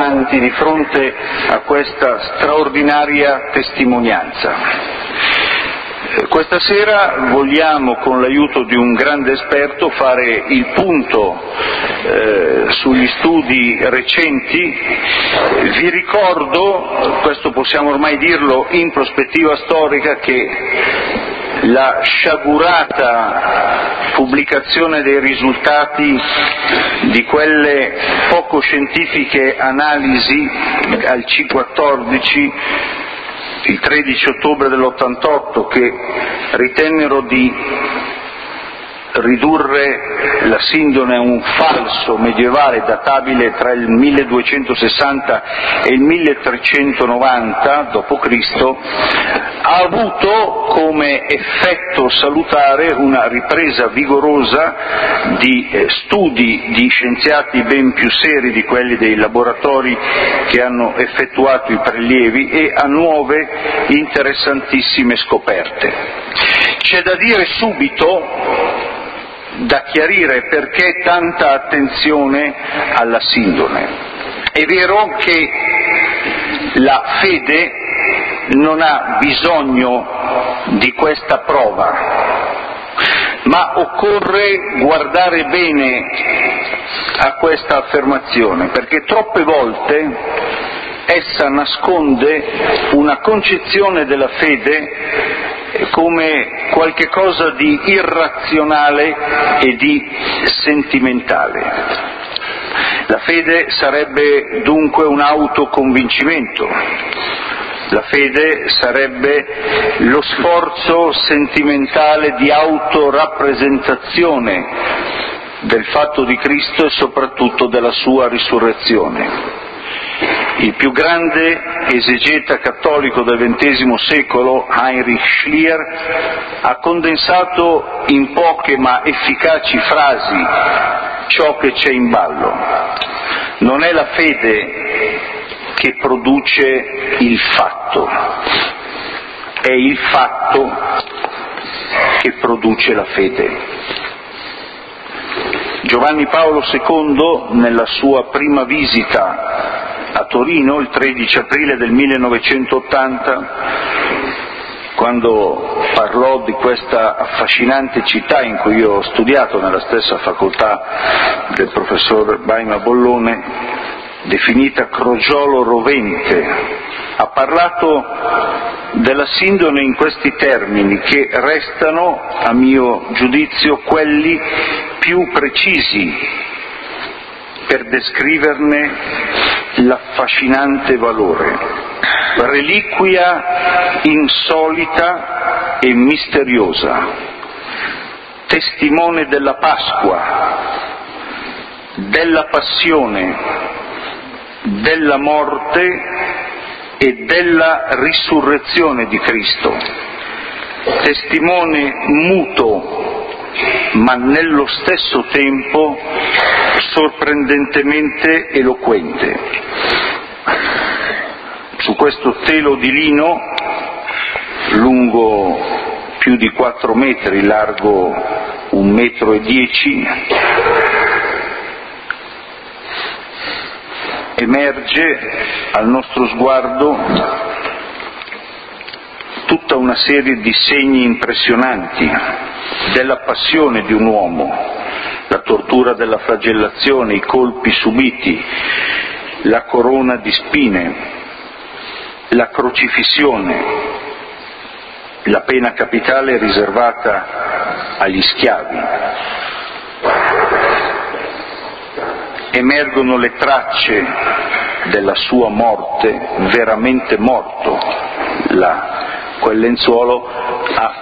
tremanti di fronte a questa straordinaria testimonianza. Questa sera vogliamo, con l'aiuto di un grande esperto, fare il punto sugli studi recenti. Vi ricordo, questo possiamo ormai dirlo in prospettiva storica, che la sciagurata pubblicazione dei risultati di quelle poco scientifiche analisi al C14 il 13 ottobre dell'88, che ritennero di ridurre la sindone a un falso medievale databile tra il 1260 e il 1390 d.C., ha avuto come effetto salutare una ripresa vigorosa di studi di scienziati ben più seri di quelli dei laboratori che hanno effettuato i prelievi e a nuove interessantissime scoperte. C'è da dire subito, da chiarire, perché tanta attenzione alla sindone. È vero che la fede non ha bisogno di questa prova, ma occorre guardare bene a questa affermazione, perché troppe volte essa nasconde una concezione della fede come qualche cosa di irrazionale e di sentimentale. La fede sarebbe dunque un autoconvincimento. La fede sarebbe lo sforzo sentimentale di autorappresentazione del fatto di Cristo e soprattutto della sua risurrezione. Il più grande esegeta cattolico del XX secolo, Heinrich Schlier, ha condensato in poche ma efficaci frasi ciò che c'è in ballo. Non è la fede che produce il fatto, è il fatto che produce la fede. Giovanni Paolo II, nella sua prima visita a Torino il 13 aprile del 1980, quando parlò di questa affascinante città in cui io ho studiato nella stessa facoltà del professor Baima Bollone, definita crogiolo rovente, ha parlato della sindone in questi termini, che restano, a mio giudizio, quelli più precisi per descriverne l'affascinante valore: reliquia insolita e misteriosa, testimone della Pasqua, della passione, della morte e della risurrezione di Cristo, testimone muto ma nello stesso tempo sorprendentemente eloquente. Su questo telo di lino, lungo più di 4 metri, largo 1,10 m, emerge al nostro sguardo tutta una serie di segni impressionanti della passione di un uomo: la tortura della flagellazione, i colpi subiti, la corona di spine, la crocifissione, la pena capitale riservata agli schiavi. Emergono le tracce della sua morte, veramente morto. Quel lenzuolo ha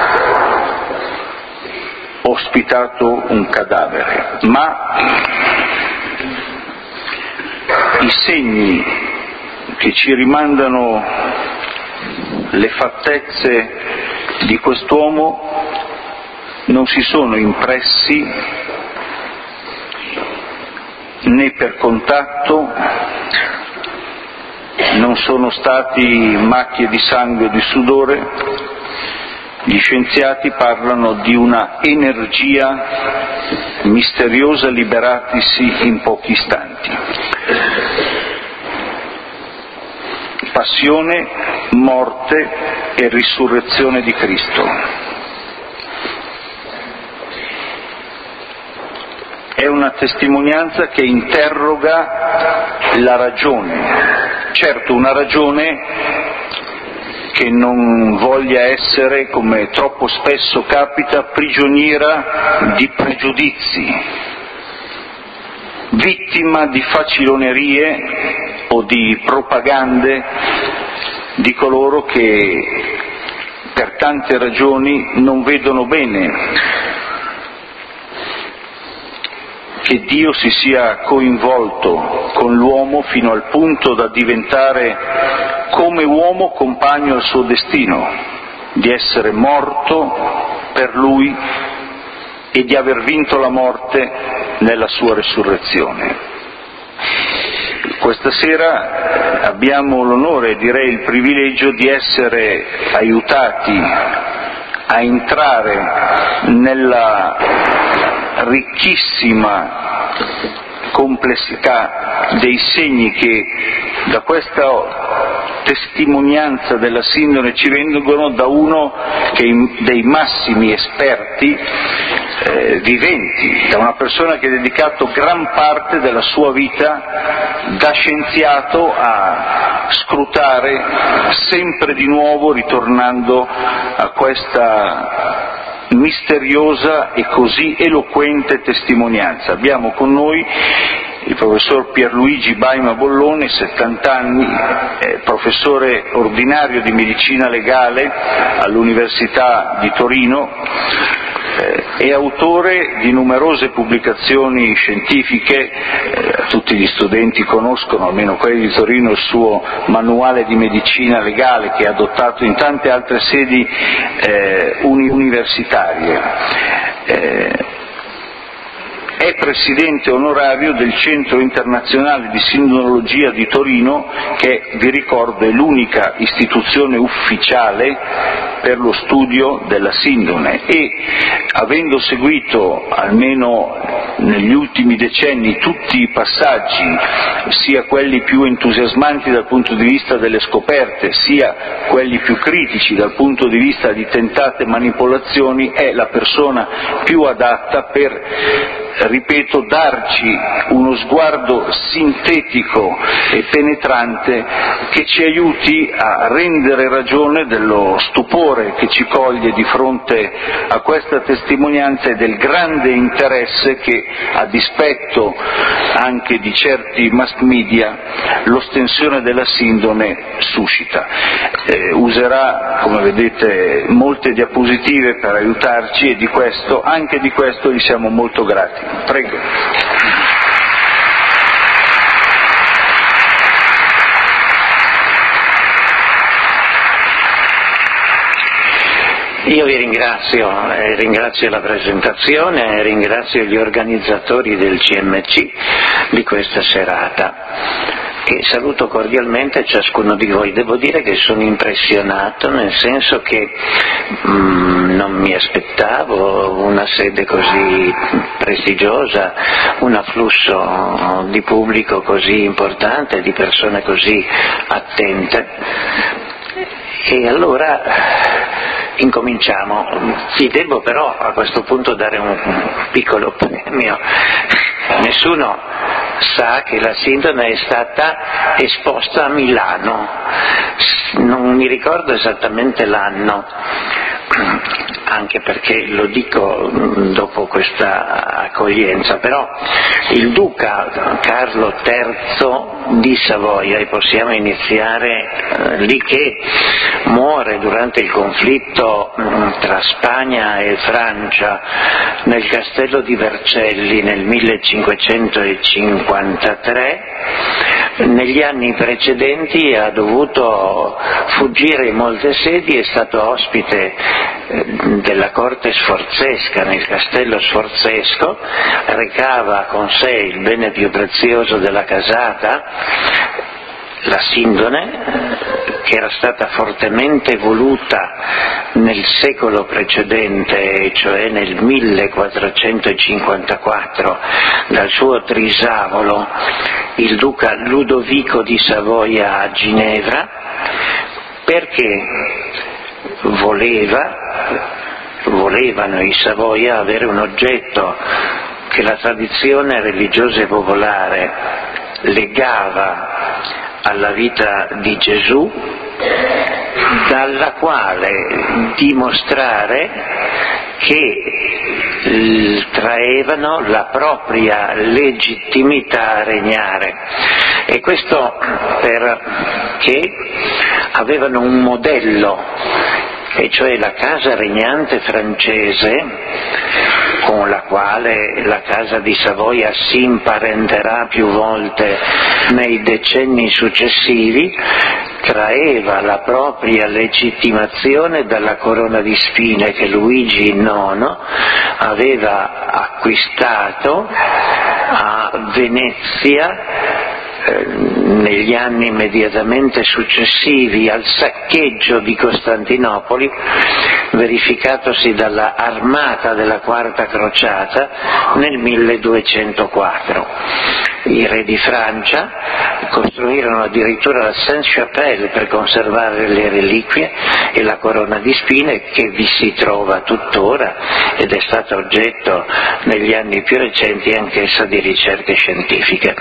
ospitato un cadavere, ma i segni che ci rimandano le fattezze di quest'uomo non si sono impressi né per contatto, non sono stati macchie di sangue o di sudore. Gli scienziati parlano di una energia misteriosa liberatisi in pochi istanti. passione, morte e risurrezione di Cristo. È una testimonianza che interroga la ragione, certo una ragione che non voglia essere, come troppo spesso capita, prigioniera di pregiudizi, vittima di facilonerie o di propagande di coloro che per tante ragioni non vedono bene che Dio si sia coinvolto con l'uomo fino al punto da diventare come uomo compagno al suo destino, di essere morto per lui e di aver vinto la morte nella sua resurrezione. Questa sera abbiamo l'onore, direi il privilegio, di essere aiutati a entrare nella ricchissima complessità dei segni che da questa testimonianza della sindone ci vengono da uno dei massimi esperti viventi, da una persona che ha dedicato gran parte della sua vita da scienziato a scrutare sempre di nuovo, ritornando a questa misteriosa e così eloquente testimonianza. Abbiamo con noi il professor Pierluigi Baima Bollone, 70 anni, professore ordinario di medicina legale all'Università di Torino, è autore di numerose pubblicazioni scientifiche. Tutti gli studenti conoscono, almeno quelli di Torino, il suo manuale di medicina legale che ha adottato in tante altre sedi universitarie. È presidente onorario del Centro Internazionale di Sindonologia di Torino, che, vi ricordo, è l'unica istituzione ufficiale per lo studio della sindone, e avendo seguito almeno negli ultimi decenni tutti i passaggi, sia quelli più entusiasmanti dal punto di vista delle scoperte, sia quelli più critici dal punto di vista di tentate manipolazioni, è la persona più adatta per, ripeto, darci uno sguardo sintetico e penetrante che ci aiuti a rendere ragione dello stupore che ci coglie di fronte a questa testimonianza e del grande interesse che, a dispetto anche di certi mass media, l'ostensione della sindone suscita. Userà, come vedete, molte diapositive per aiutarci, e anche di questo gli siamo molto grati. Prego. Io vi ringrazio la presentazione, ringrazio gli organizzatori del CMC di questa serata e saluto cordialmente ciascuno di voi. Devo dire che sono impressionato, nel senso che non mi aspettavo una sede così prestigiosa, un afflusso di pubblico così importante, di persone così attente. E allora incominciamo. Ti devo però a questo punto dare un piccolo premio. Nessuno sa che la sindone è stata esposta a Milano, non mi ricordo esattamente l'anno, anche perché lo dico dopo questa accoglienza, però il duca Carlo III di Savoia, e possiamo iniziare lì, che muore durante il conflitto tra Spagna e Francia nel castello di Vercelli nel 1553, negli anni precedenti ha dovuto fuggire in molte sedi, è stato ospite della corte sforzesca nel castello sforzesco, recava con sé il bene più prezioso della casata, La sindone, che era stata fortemente voluta nel secolo precedente, cioè nel 1454, dal suo trisavolo, il duca Ludovico di Savoia a Ginevra, perché volevano i Savoia avere un oggetto che la tradizione religiosa e popolare legava alla vita di Gesù, dalla quale dimostrare che traevano la propria legittimità a regnare. E questo perché avevano un modello, e cioè la casa regnante francese, con la quale la casa di Savoia si imparenterà più volte nei decenni successivi, traeva la propria legittimazione dalla corona di spine che Luigi IX aveva acquistato a Venezia negli anni immediatamente successivi al saccheggio di Costantinopoli, verificatosi dalla armata della Quarta Crociata nel 1204. I re di Francia costruirono addirittura la Sainte-Chapelle per conservare le reliquie e la corona di spine, che vi si trova tuttora ed è stata oggetto negli anni più recenti anch'essa di ricerche scientifiche.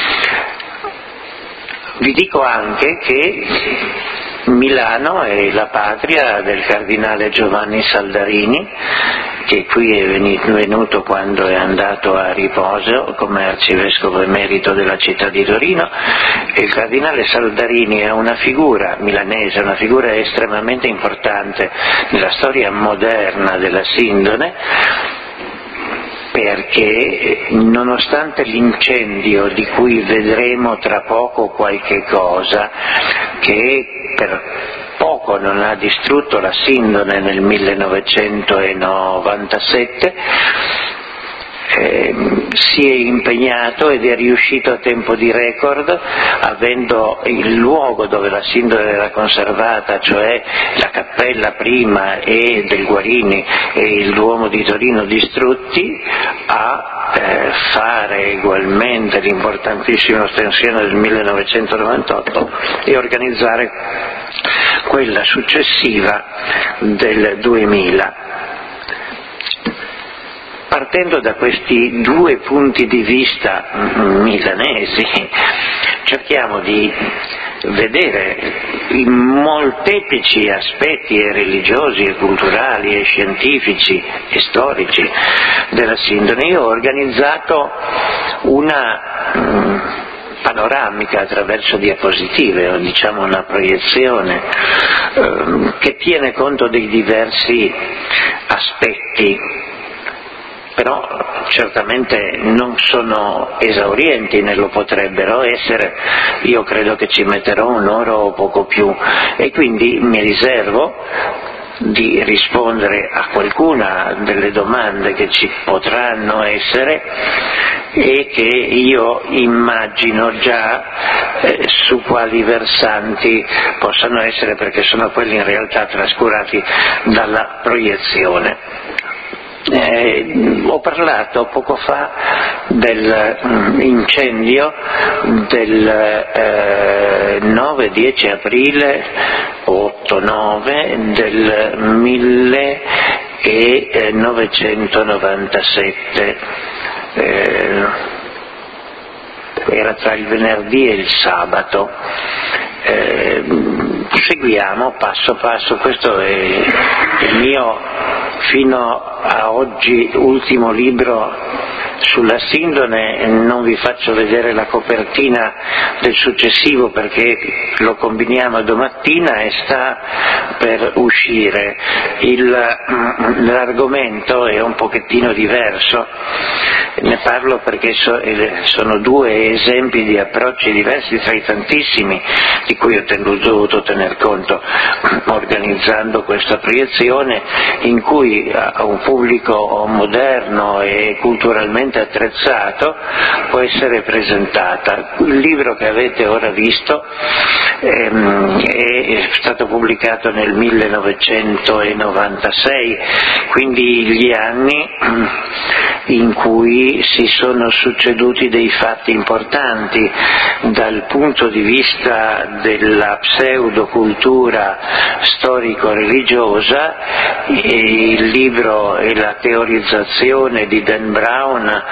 Vi dico anche che Milano è la patria del cardinale Giovanni Saldarini, che qui è venuto quando è andato a riposo come arcivescovo emerito della città di Torino, e il cardinale Saldarini è una figura milanese, una figura estremamente importante nella storia moderna della Sindone, perché nonostante l'incendio di cui vedremo tra poco qualche cosa, che per poco non ha distrutto la Sindone nel 1997, si è impegnato ed è riuscito a tempo di record, avendo il luogo dove la Sindone era conservata, cioè la cappella prima e del Guarini e il Duomo di Torino distrutti, a fare ugualmente l'importantissima ostensione del 1998 e organizzare quella successiva del 2000. Partendo da questi due punti di vista milanesi, cerchiamo di vedere i molteplici aspetti religiosi e culturali e scientifici e storici della Sindone. Io ho organizzato una panoramica attraverso diapositive, o diciamo una proiezione che tiene conto dei diversi aspetti, però certamente non sono esaurienti, né lo potrebbero essere. Io credo che ci metterò un'ora o poco più, e quindi mi riservo di rispondere a qualcuna delle domande che ci potranno essere e che io immagino già su quali versanti possano essere, perché sono quelli in realtà trascurati dalla proiezione. Ho parlato poco fa dell'incendio del 9-10 aprile 8-9 del 1997. Era tra il venerdì e il sabato. Seguiamo passo passo, questo è il mio fino a oggi ultimo libro sulla Sindone. Non vi faccio vedere la copertina del successivo perché lo combiniamo domattina e sta per uscire. L'argomento è un pochettino diverso, ne parlo perché sono due esempi di approcci diversi tra i tantissimi di cui ho dovuto tener conto organizzando questa proiezione, in cui a un pubblico moderno e culturalmente attrezzato può essere presentata. Il libro che avete ora visto è stato pubblicato nel 1996, quindi gli anni in cui si sono succeduti dei fatti importanti dal punto di vista della pseudocultura storico-religiosa. Il libro e la teorizzazione di Dan Brown,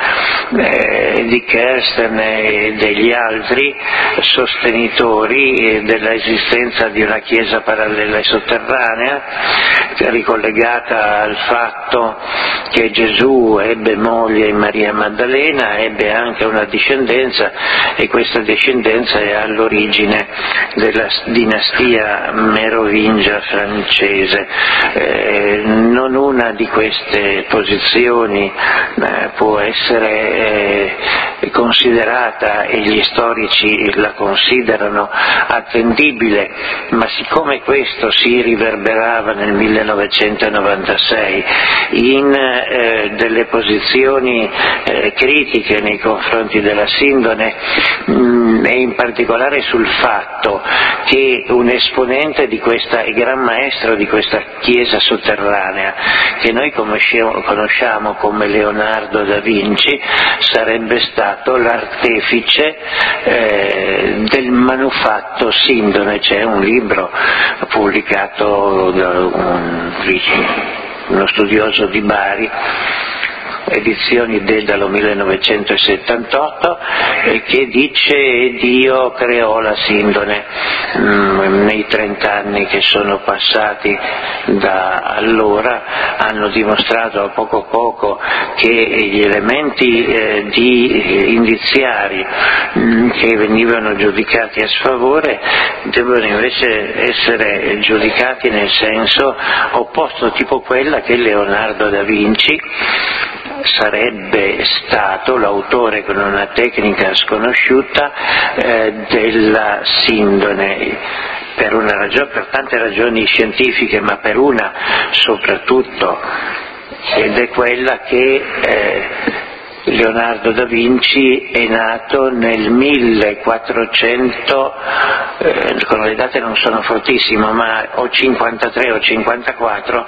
di Kersten e degli altri sostenitori della esistenza di una chiesa parallela e sotterranea, ricollegata al fatto che Gesù ebbe moglie Maria Maddalena, ebbe anche una discendenza, e questa discendenza è all'origine della dinastia merovingia francese. Non una di queste posizioni può essere considerata, e gli storici la considerano, attendibile, ma siccome questo si riverberava nel 1996 in delle posizioni critiche nei confronti della Sindone, e in particolare sul fatto che un esponente di questa, il gran maestro di questa chiesa sotterranea, che noi conosciamo come Leonardo da Vinci, sarebbe stato l'artefice del manufatto Sindone. C'è un libro pubblicato da uno studioso di Bari, edizioni Dedalo 1978, che dice: Dio creò la Sindone. Nei 30 anni che sono passati da allora hanno dimostrato a poco che gli elementi indiziari che venivano giudicati a sfavore devono invece essere giudicati nel senso opposto, tipo quella che Leonardo da Vinci sarebbe stato l'autore con una tecnica sconosciuta della Sindone, per tante ragioni scientifiche, ma per una soprattutto, ed è quella che Leonardo da Vinci è nato nel 1400, con le date non sono fortissimo, ma o 53 o 54,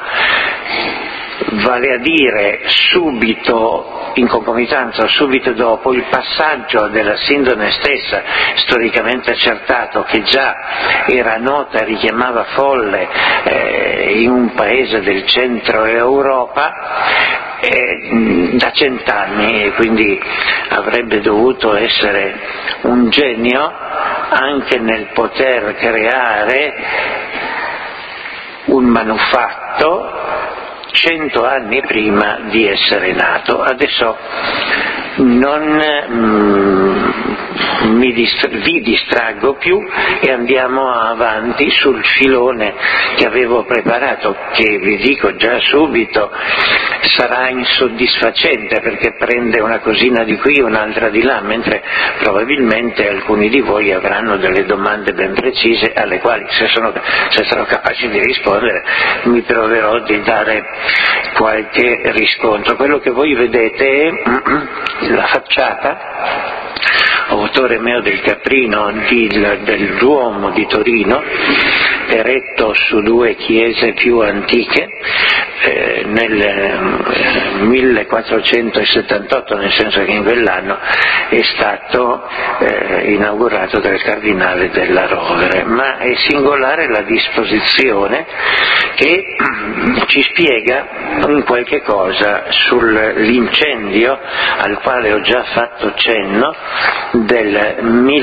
vale a dire subito in concomitanza o subito dopo il passaggio della Sindone stessa, storicamente accertato, che già era nota e richiamava folle in un paese del centro Europa da 100 anni, e quindi avrebbe dovuto essere un genio anche nel poter creare un manufatto 100 anni prima di essere nato. Adesso non vi distraggo più e andiamo avanti sul filone che avevo preparato, che vi dico già subito sarà insoddisfacente, perché prende una cosina di qui e un'altra di là, mentre probabilmente alcuni di voi avranno delle domande ben precise alle quali, se sarò capace di rispondere, mi proverò di dare qualche riscontro. Quello che voi vedete è la facciata, autore meo del Caprino, del Duomo di Torino, eretto su due chiese più antiche nel 1478, nel senso che in quell'anno è stato inaugurato dal cardinale della Rovere, ma è singolare la disposizione che ci spiega un qualche cosa sull'incendio al quale ho già fatto cenno del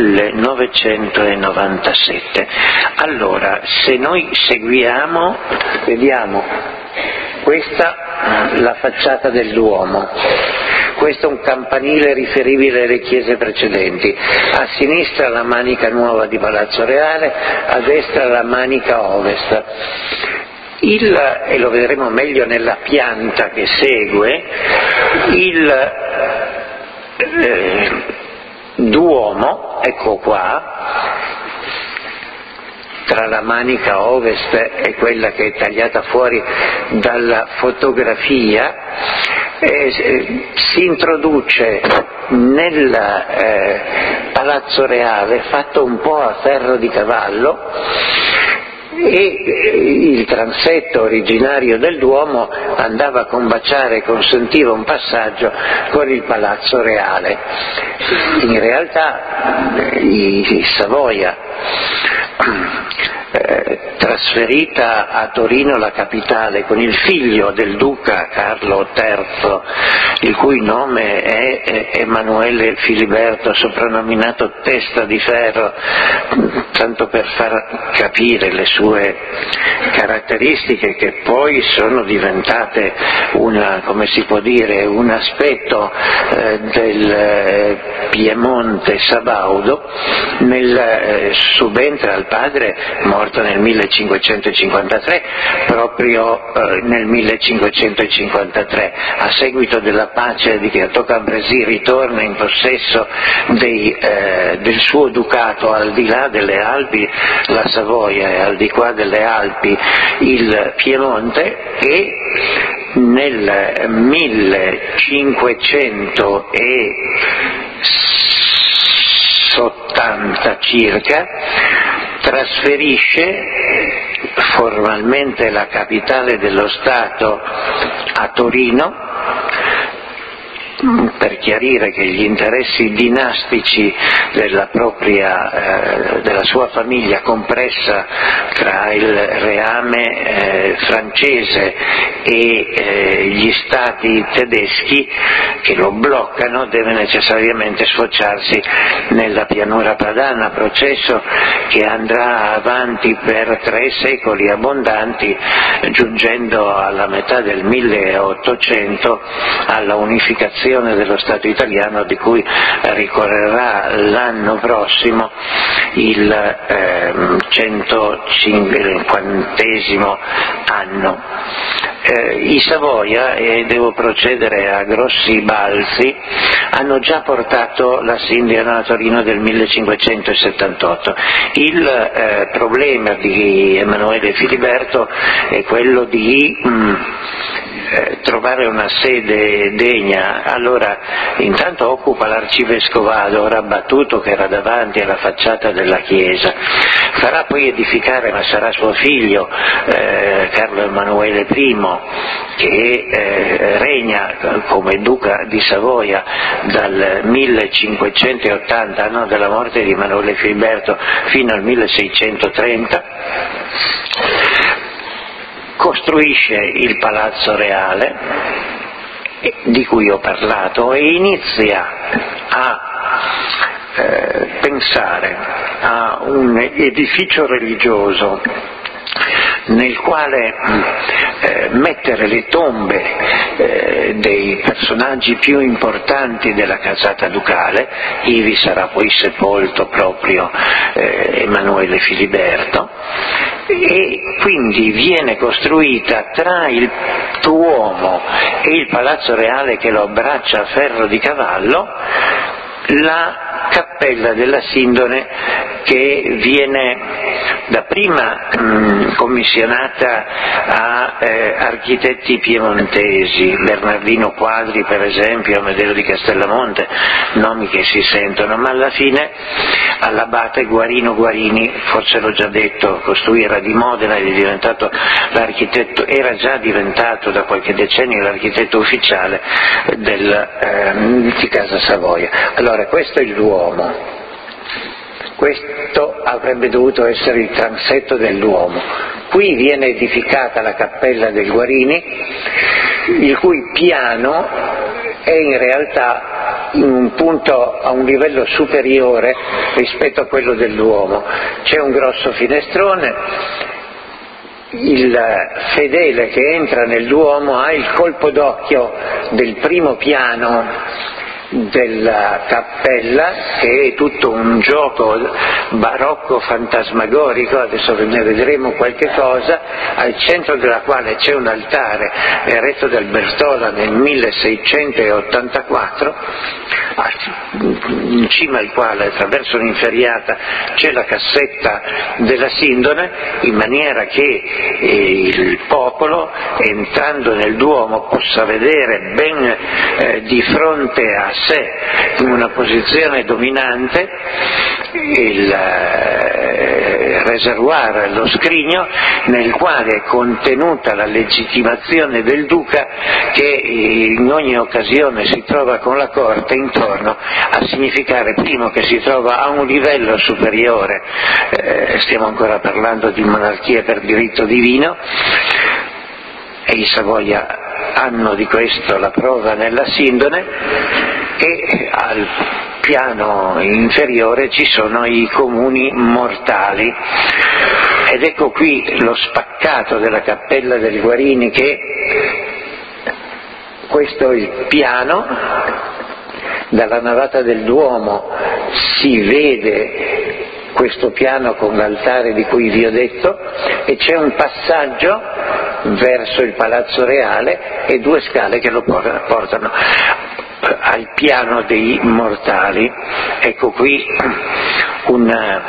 1997. Allora, se noi seguiamo, vediamo questa la facciata del Duomo, Questo è un campanile riferibile alle chiese precedenti. A sinistra la manica nuova di Palazzo Reale, a destra la manica ovest. E lo vedremo meglio nella pianta che segue, il Duomo, ecco qua, tra la manica ovest e quella che è tagliata fuori dalla fotografia, si introduce nel Palazzo Reale fatto un po' a ferro di cavallo, e il transetto originario del Duomo andava a combaciare e consentiva un passaggio con il Palazzo Reale. In realtà i Savoia, trasferita a Torino la capitale con il figlio del duca Carlo III, il cui nome è Emanuele Filiberto, soprannominato Testa di Ferro, tanto per far capire le sue caratteristiche, che poi sono diventate un aspetto del Piemonte sabaudo. Subentra al padre, morto nel 1553, proprio nel 1553, a seguito della pace di Cateau-Cambrésis, ritorna in possesso del suo ducato al di là delle Alpi, la Savoia, e al di qua delle Alpi il Piemonte, e nel 1580 circa trasferisce formalmente la capitale dello Stato a Torino, per chiarire che gli interessi dinastici della sua famiglia, compressa tra il reame francese e gli stati tedeschi che lo bloccano, deve necessariamente sfociarsi nella pianura padana, processo che andrà avanti per 3 secoli abbondanti, giungendo alla metà del 1800 alla unificazione dello Stato italiano, di cui ricorrerà l'anno prossimo il 150° anno. I Savoia, e devo procedere a grossi balzi, hanno già portato la Sindiana a Torino del 1578. Il problema di Emanuele Filiberto è quello di trovare una sede degna. Allora intanto occupa l'arcivescovado ora abbattuto, che era davanti alla facciata della chiesa. Farà poi edificare, ma sarà suo figlio Carlo Emanuele I, che regna come duca di Savoia dal 1580, anno della morte di Emanuele Filiberto, fino al 1630. Costruisce il Palazzo Reale, di cui ho parlato, e inizia a pensare a un edificio religioso nel quale mettere le tombe dei personaggi più importanti della casata ducale. Ivi sarà poi sepolto proprio Emanuele Filiberto, e quindi viene costruita tra il Duomo e il Palazzo Reale, che lo abbraccia a ferro di cavallo, la cappella della Sindone, che viene dapprima commissionata a architetti piemontesi, Bernardino Quadri per esempio, Amedeo di Castellamonte, nomi che si sentono, ma alla fine all'abate Guarino Guarini, forse l'ho già detto, costui era di Modena ed è diventato l'architetto, era già diventato da qualche decennio l'architetto ufficiale di Casa Savoia. Allora, questo è il Duomo. Questo avrebbe dovuto essere il transetto del Duomo. Qui viene edificata la cappella del Guarini, il cui piano è in realtà in un punto a un livello superiore rispetto a quello del Duomo. C'è un grosso finestrone, il fedele che entra nel Duomo ha il colpo d'occhio del primo piano della cappella, che è tutto un gioco barocco fantasmagorico, adesso ne vedremo qualche cosa, al centro della quale c'è un altare eretto dal Bertola nel 1684, in cima al quale, attraverso un'inferriata, c'è la cassetta della sindone, in maniera che il popolo, entrando nel Duomo, possa vedere ben di fronte a sé, in una posizione dominante, il reservoir, lo scrigno, nel quale è contenuta la legittimazione del duca, che in ogni occasione si trova con la corte intorno, a significare primo che si trova a un livello superiore, stiamo ancora parlando di monarchia per diritto divino, e i Savoia hanno di questo la prova nella sindone, e al piano inferiore ci sono i comuni mortali. Ed ecco qui lo spaccato della Cappella del Guarini, che questo è il piano, dalla navata del Duomo si vede questo piano con l'altare di cui vi ho detto, e c'è un passaggio verso il Palazzo Reale e 2 scale che lo portano al piano dei mortali. Ecco qui un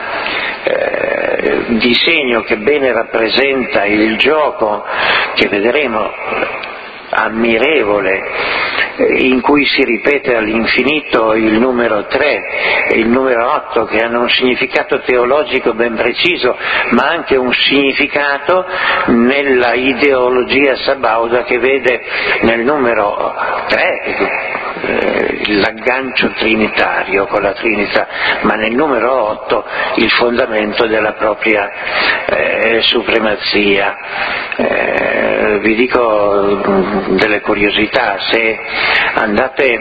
disegno che bene rappresenta il gioco che vedremo, ammirevole, in cui si ripete all'infinito il numero 3 e il numero 8, che hanno un significato teologico ben preciso, ma anche un significato nella ideologia sabauda, che vede nel numero 3 l'aggancio trinitario con la Trinità, ma nel numero 8 il fondamento della propria supremazia. Vi dico delle curiosità: se andate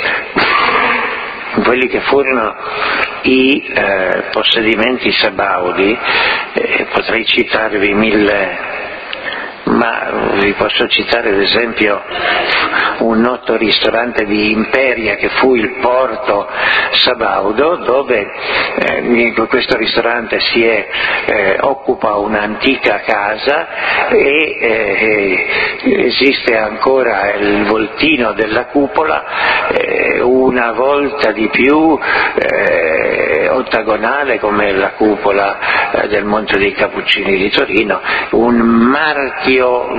quelli che furono i possedimenti sabaudi, potrei citarvi 1000, ma vi posso citare ad esempio un noto ristorante di Imperia che fu il porto sabaudo, dove questo ristorante occupa un'antica casa e esiste ancora il voltino della cupola, una volta di più ottagonale come la cupola del Monte dei Cappuccini di Torino, un marchio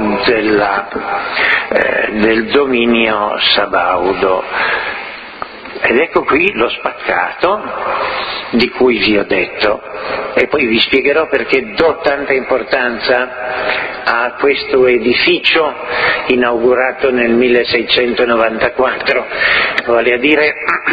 del dominio sabaudo. Ed ecco qui lo spaccato di cui vi ho detto, e poi vi spiegherò perché do tanta importanza a questo edificio inaugurato nel 1694, vale a dire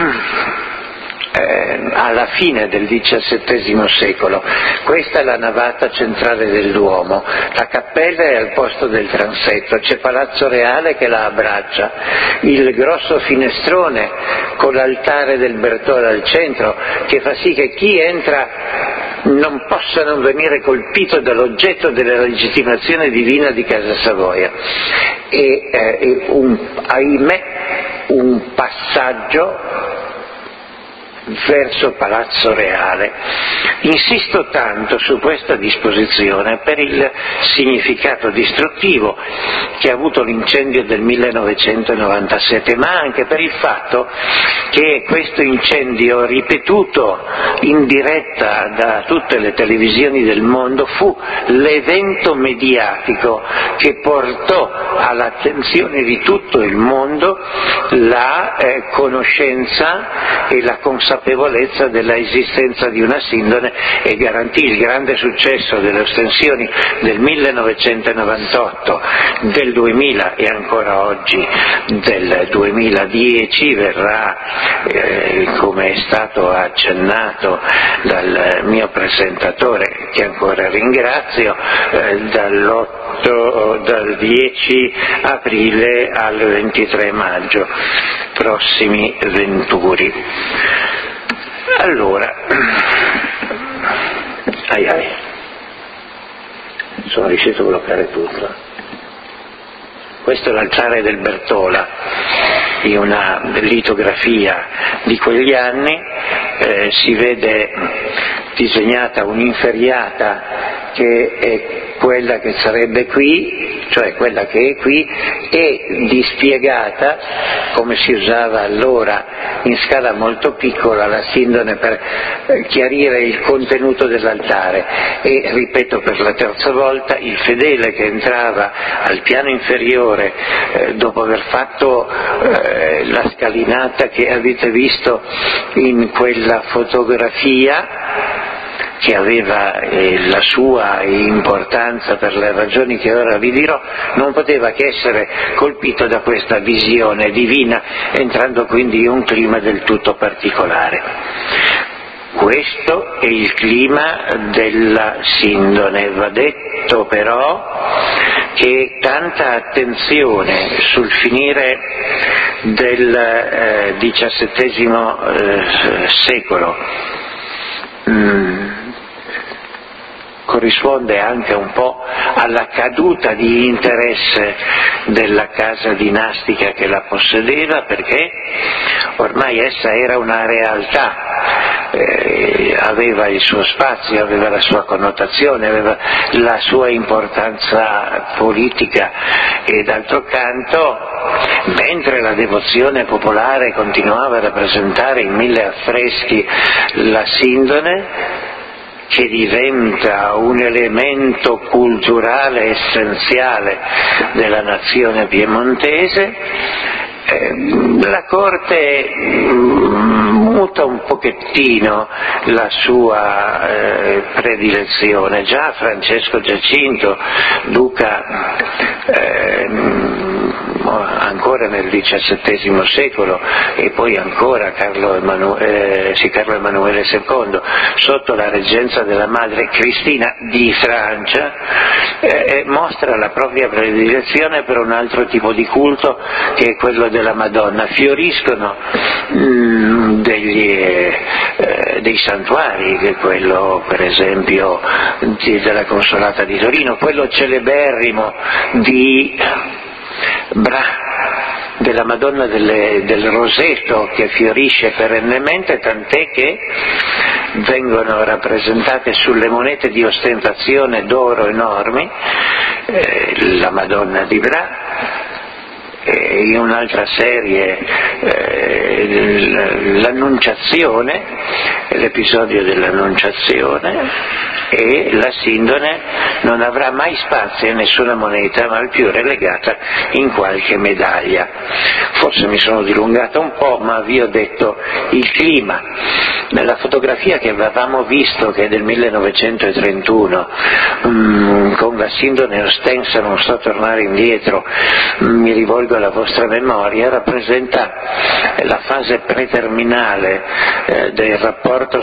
alla fine del XVII secolo. Questa è la navata centrale del Duomo, la cappella è al posto del transetto, c'è Palazzo Reale che la abbraccia, il grosso finestrone con l'altare del Bertola al centro, che fa sì che chi entra non possa non venire colpito dall'oggetto della legittimazione divina di Casa Savoia, e ahimè un passaggio verso Palazzo Reale. Insisto tanto su questa disposizione per il significato distruttivo che ha avuto l'incendio del 1997, ma anche per il fatto che questo incendio, ripetuto in diretta da tutte le televisioni del mondo, fu l'evento mediatico che portò all'attenzione di tutto il mondo la conoscenza e la consapevolezza della esistenza di una sindone, e garantì il grande successo delle ostensioni del 1998, del 2000 e ancora oggi del 2010. Verrà, come è stato accennato dal mio presentatore, che ancora ringrazio, dal 10 aprile al 23 maggio, prossimi venturi. Allora, sono riuscito a bloccare tutto. Questo è l'altare del Bertola, in una litografia di quegli anni si vede disegnata un'inferriata che è quella che sarebbe qui, cioè quella che è qui, e dispiegata, come si usava allora, in scala molto piccola, la sindone per chiarire il contenuto dell'altare. E ripeto per la terza volta, il fedele che entrava al piano inferiore dopo aver fatto la scalinata che avete visto in quella fotografia, che aveva la sua importanza per le ragioni che ora vi dirò, non poteva che essere colpito da questa visione divina, entrando quindi in un clima del tutto particolare. Questo è il clima della sindone. Va detto però che tanta attenzione sul finire del XVII secolo corrisponde anche un po' alla caduta di interesse della casa dinastica che la possedeva, perché ormai essa era una realtà, aveva il suo spazio, aveva la sua connotazione, aveva la sua importanza politica, e d'altro canto, mentre la devozione popolare continuava a rappresentare in 1000 affreschi la sindone, che diventa un elemento culturale essenziale della nazione piemontese, la corte muta un pochettino la sua predilezione. Già Francesco Giacinto, duca ancora nel XVII secolo, e poi ancora Carlo Emanuele II, sotto la reggenza della madre Cristina di Francia, mostra la propria predilezione per un altro tipo di culto, che è quello della Madonna. Fioriscono dei santuari, che è quello per esempio della Consolata di Torino, quello celeberrimo di Bra, della Madonna del Roseto, che fiorisce perennemente, tant'è che vengono rappresentate sulle monete di ostentazione d'oro enormi la Madonna di Bra, e in un'altra serie l'Annunciazione, l'episodio dell'Annunciazione, e la sindone non avrà mai spazio in nessuna moneta, ma al più relegata in qualche medaglia. Forse mi sono dilungata un po', ma vi ho detto il clima. Nella fotografia che avevamo visto, che è del 1931, con la sindone ostensa, non so tornare indietro, mi rivolgo alla vostra memoria, rappresenta la fase preterminale del rapporto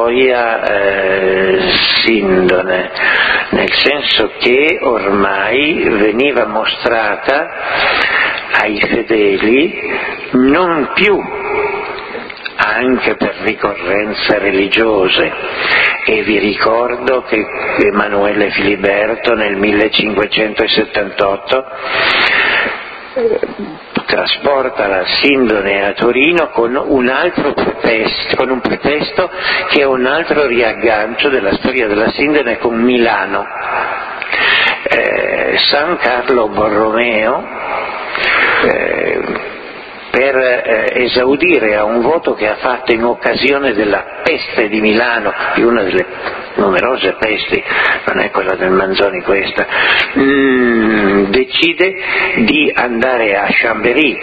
Savoia-Sindone, nel senso che ormai veniva mostrata ai fedeli non più anche per ricorrenze religiose, e vi ricordo che Emanuele Filiberto nel 1578 trasporta la sindone a Torino con un pretesto che è un altro riaggancio della storia della sindone con Milano. San Carlo Borromeo, per esaudire a un voto che ha fatto in occasione della peste di Milano, di una delle numerose pesti, non è quella del Manzoni questa, decide di andare a Chambéry,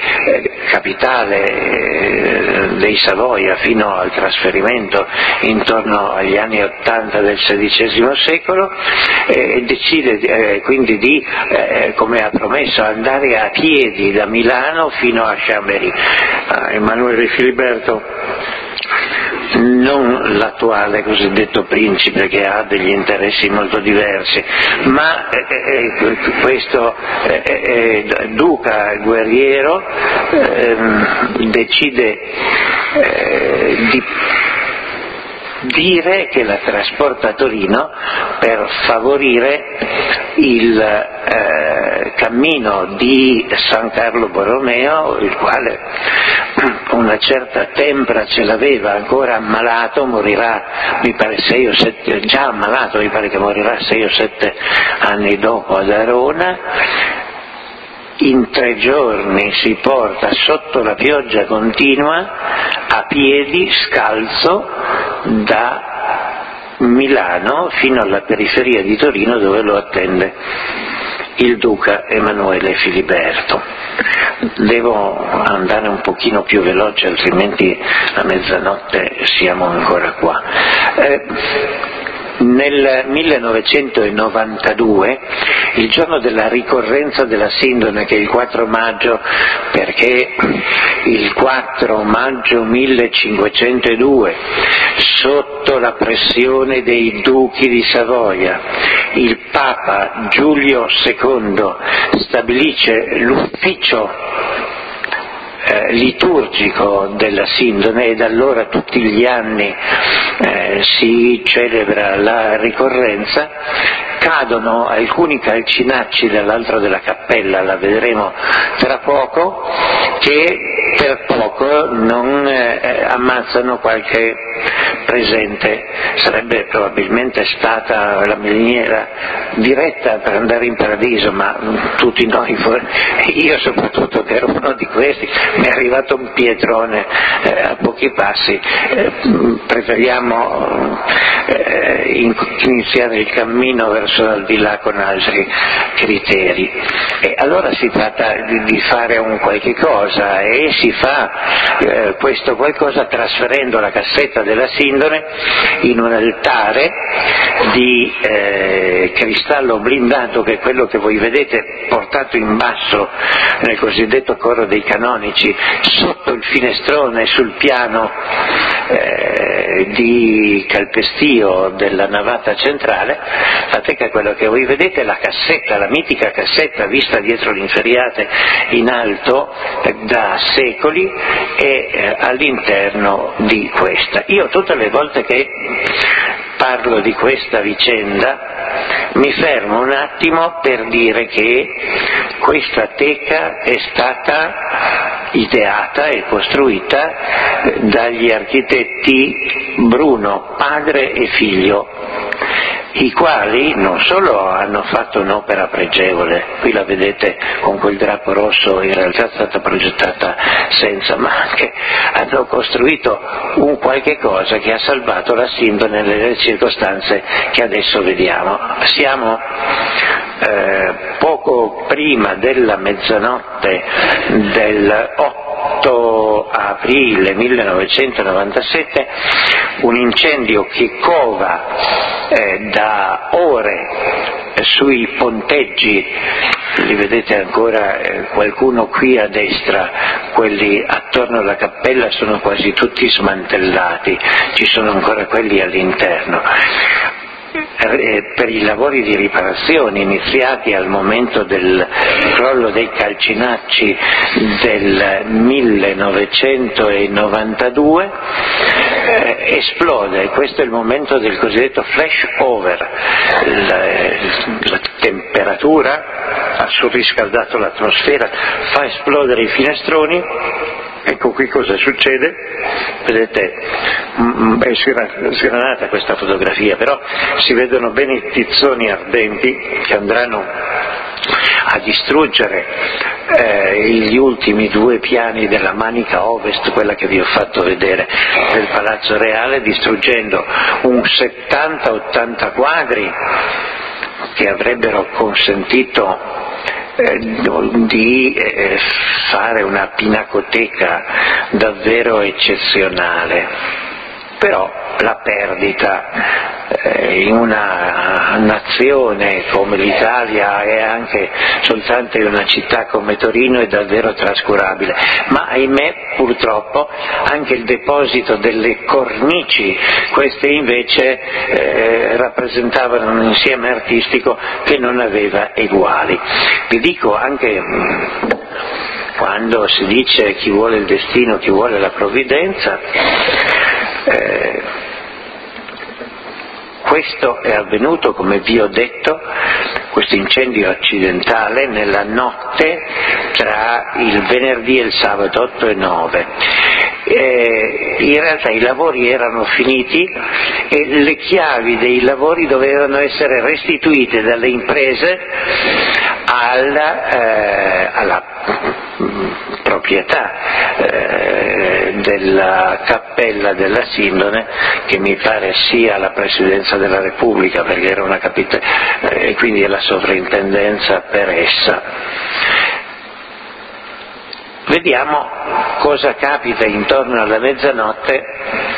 capitale dei Savoia fino al trasferimento intorno agli anni 80 del XVI secolo, e decide quindi di, come ha promesso, andare a piedi da Milano fino a Chambéry. Emanuele Filiberto, non l'attuale cosiddetto principe, che ha degli interessi molto diversi, ma questo duca guerriero decide di dire che la trasporta a Torino per favorire il cammino di San Carlo Borromeo, il quale una certa tempra ce l'aveva, ancora ammalato, morirà mi pare 6 o 7, già ammalato mi pare che morirà 6 o 7 anni dopo ad Arona. In 3 giorni si porta sotto la pioggia continua, a piedi, scalzo, da Milano fino alla periferia di Torino, dove lo attende il duca Emanuele Filiberto. Devo andare un pochino più veloce, altrimenti a mezzanotte siamo ancora qua. Nel 1992, il giorno della ricorrenza della Sindone, che è il 4 maggio, perché il 4 maggio 1502, sotto la pressione dei duchi di Savoia, il Papa Giulio II stabilisce l'ufficio liturgico della Sindone, e da allora tutti gli anni si celebra la ricorrenza. Cadono alcuni calcinacci dall'altro della cappella, la vedremo tra poco, che per poco non ammazzano qualche presente. Sarebbe probabilmente stata la miniera diretta per andare in paradiso, ma tutti noi, io soprattutto che ero uno di questi, mi è arrivato un pietrone a pochi passi. Preferiamo iniziare il cammino verso al di là con altri criteri. E allora si tratta di fare un qualche cosa, e si fa questo qualcosa trasferendo la cassetta della Sindone in un altare di cristallo blindato, che è quello che voi vedete portato in basso nel cosiddetto coro dei canonici, sotto il finestrone sul piano di calpestio della navata centrale. La teca, quello che voi vedete è la cassetta, la mitica cassetta vista dietro l'inferiate in alto da secoli, e all'interno di questa. Io tutte le volte che parlo di questa vicenda mi fermo un attimo per dire che questa teca è stata ideata e costruita dagli architetti Bruno, padre e figlio, i quali non solo hanno fatto un'opera pregevole, qui la vedete con quel drappo rosso, in realtà è stata progettata senza, ma anche hanno costruito un qualche cosa che ha salvato la Sindone nelle circostanze che adesso vediamo. Siamo poco prima della mezzanotte del 8 aprile 1997, un incendio che cova da ore sui ponteggi, li vedete ancora, qualcuno qui a destra, quelli attorno alla cappella sono quasi tutti smantellati, ci sono ancora quelli all'interno. Per i lavori di riparazione iniziati al momento del crollo dei calcinacci del 1992, esplode, questo è il momento del cosiddetto flash over, la temperatura ha surriscaldato l'atmosfera, fa esplodere i finestroni. Ecco qui cosa succede, vedete, è sgranata questa fotografia, però si vedono bene i tizzoni ardenti che andranno a distruggere gli ultimi 2 piani della manica ovest, quella che vi ho fatto vedere, del Palazzo Reale, distruggendo un 70-80 quadri che avrebbero consentito di fare una pinacoteca davvero eccezionale. Però la perdita in una nazione come l'Italia, e anche soltanto in una città come Torino, è davvero trascurabile, ma ahimè purtroppo anche il deposito delle cornici, queste invece rappresentavano un insieme artistico che non aveva eguali. Vi dico anche, quando si dice chi vuole il destino, chi vuole la provvidenza, questo è avvenuto, come vi ho detto, questo incendio accidentale nella notte tra il venerdì e il sabato 8 e 9. In realtà i lavori erano finiti e le chiavi dei lavori dovevano essere restituite dalle imprese alla proprietà della cappella della Sindone, che mi pare sia la Presidenza della Repubblica, perché era una e quindi è la sovrintendenza per essa. Vediamo cosa capita intorno alla mezzanotte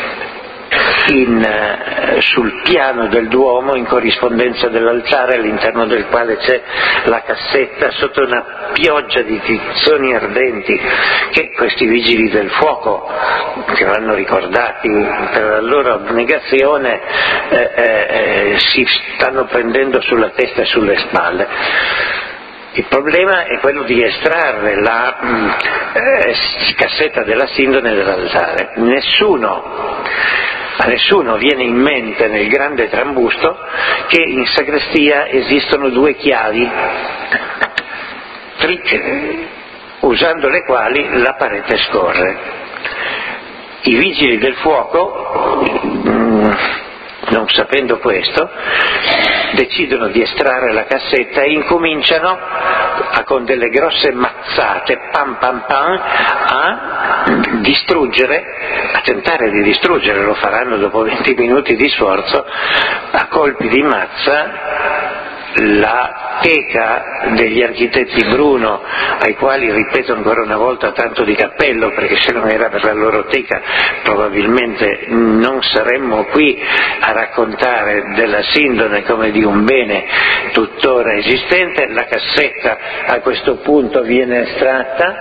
sul piano del Duomo, in corrispondenza dell'altare, all'interno del quale c'è la cassetta, sotto una pioggia di tizzoni ardenti che questi vigili del fuoco, che vanno ricordati per la loro abnegazione, si stanno prendendo sulla testa e sulle spalle. Il problema è quello di estrarre la cassetta della Sindone dall'altare. A nessuno viene in mente nel grande trambusto che in sacrestia esistono 2 chiavi, usando le quali la parete scorre. I vigili del fuoco, non sapendo questo, decidono di estrarre la cassetta e incominciano con delle grosse mazzate, pam pam pam, a tentare di distruggere, lo faranno dopo 20 minuti di sforzo, a colpi di mazza, la teca degli architetti Bruno, ai quali ripeto ancora una volta tanto di cappello, perché se non era per la loro teca probabilmente non saremmo qui a raccontare della Sindone come di un bene tuttora esistente. La cassetta a questo punto viene estratta,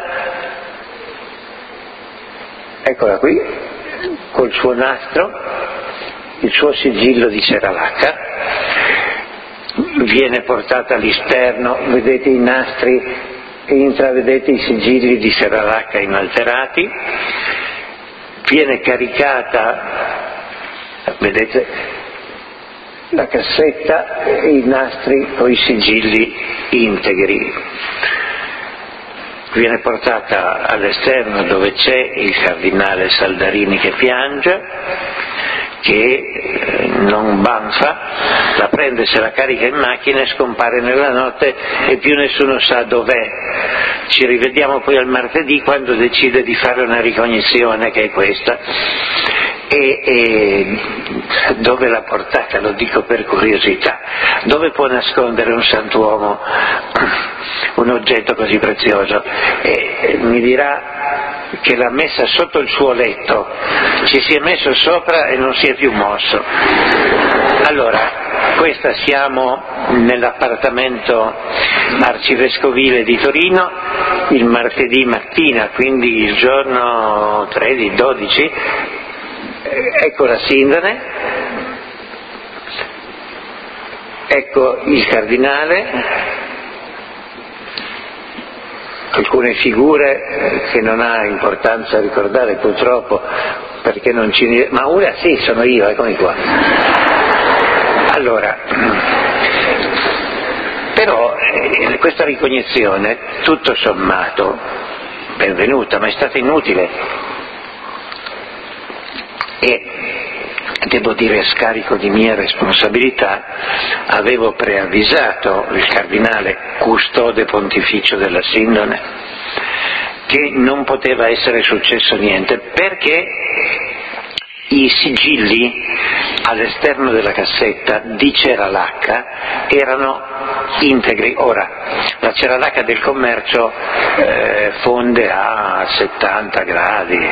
eccola qui, col suo nastro, il suo sigillo di cera lacca, viene portata all'esterno, vedete i nastri e intravedete i sigilli di cera lacca inalterati, viene caricata, vedete, la cassetta e i nastri o i sigilli integri. Viene portata all'esterno dove c'è il cardinale Saldarini che piange, che non banfa, la prende, se la carica in macchina e scompare nella notte e più nessuno sa dov'è. Ci rivediamo poi al martedì, quando decide di fare una ricognizione, che è questa. E dove l'ha portata, lo dico per curiosità, dove può nascondere un santuomo un oggetto così prezioso? E mi dirà che l'ha messa sotto il suo letto, ci si è messo sopra e non si è più mosso. Allora, siamo nell'appartamento arcivescovile di Torino il martedì mattina, quindi il giorno 13-12, ecco la Sindone, ecco il cardinale, alcune figure che non ha importanza ricordare purtroppo, perché non ci... ma una sì, sono io, eccomi qua. Allora, però questa ricognizione, tutto sommato, benvenuta, ma è stata inutile. E devo dire, a scarico di mia responsabilità, avevo preavvisato il cardinale custode pontificio della Sindone che non poteva essere successo niente, perché i sigilli all'esterno della cassetta di cera lacca erano integri. Ora, la cera lacca del commercio fonde a 70 gradi,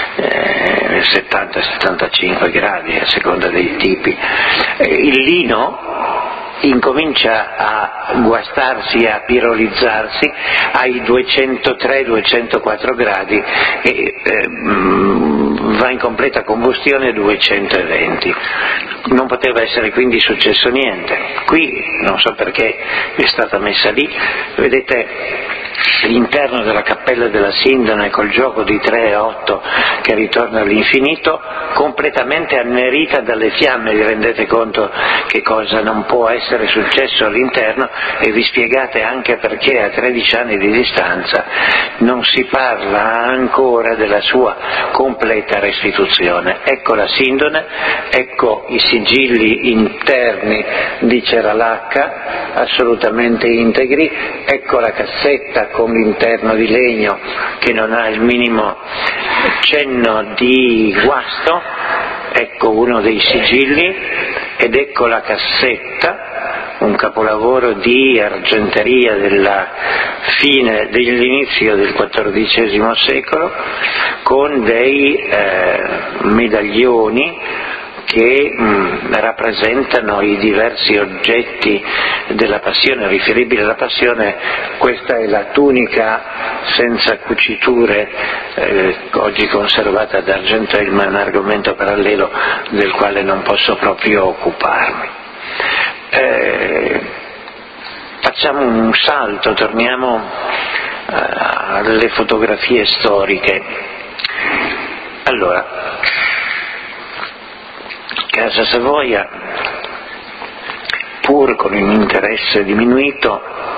70-75 gradi a seconda dei tipi. Il lino incomincia a guastarsi e a pirolizzarsi ai 203-204 gradi e va in completa combustione a 220. Non poteva essere quindi successo niente. Qui non so perché è stata messa lì, vedete, l'interno della cappella della Sindone col gioco di 3 e 8 che ritorna all'infinito, completamente annerita dalle fiamme. Vi rendete conto che cosa non può essere successo all'interno, e vi spiegate anche perché a 13 anni di distanza non si parla ancora della sua completa restituzione. Ecco la Sindone, ecco i sigilli interni di Ceralacca assolutamente integri, ecco la cassetta con l'interno di legno che non ha il minimo cenno di guasto, ecco uno dei sigilli, ed ecco la cassetta, un capolavoro di argenteria dell'inizio del XIV secolo, con dei medaglioni che rappresentano i diversi oggetti della Passione, riferibili alla Passione. Questa è la tunica senza cuciture, oggi conservata ad Argenteuil, ma è un argomento parallelo del quale non posso proprio occuparmi. Facciamo un salto, torniamo alle fotografie storiche. Allora, Casa Savoia, pur con un interesse diminuito,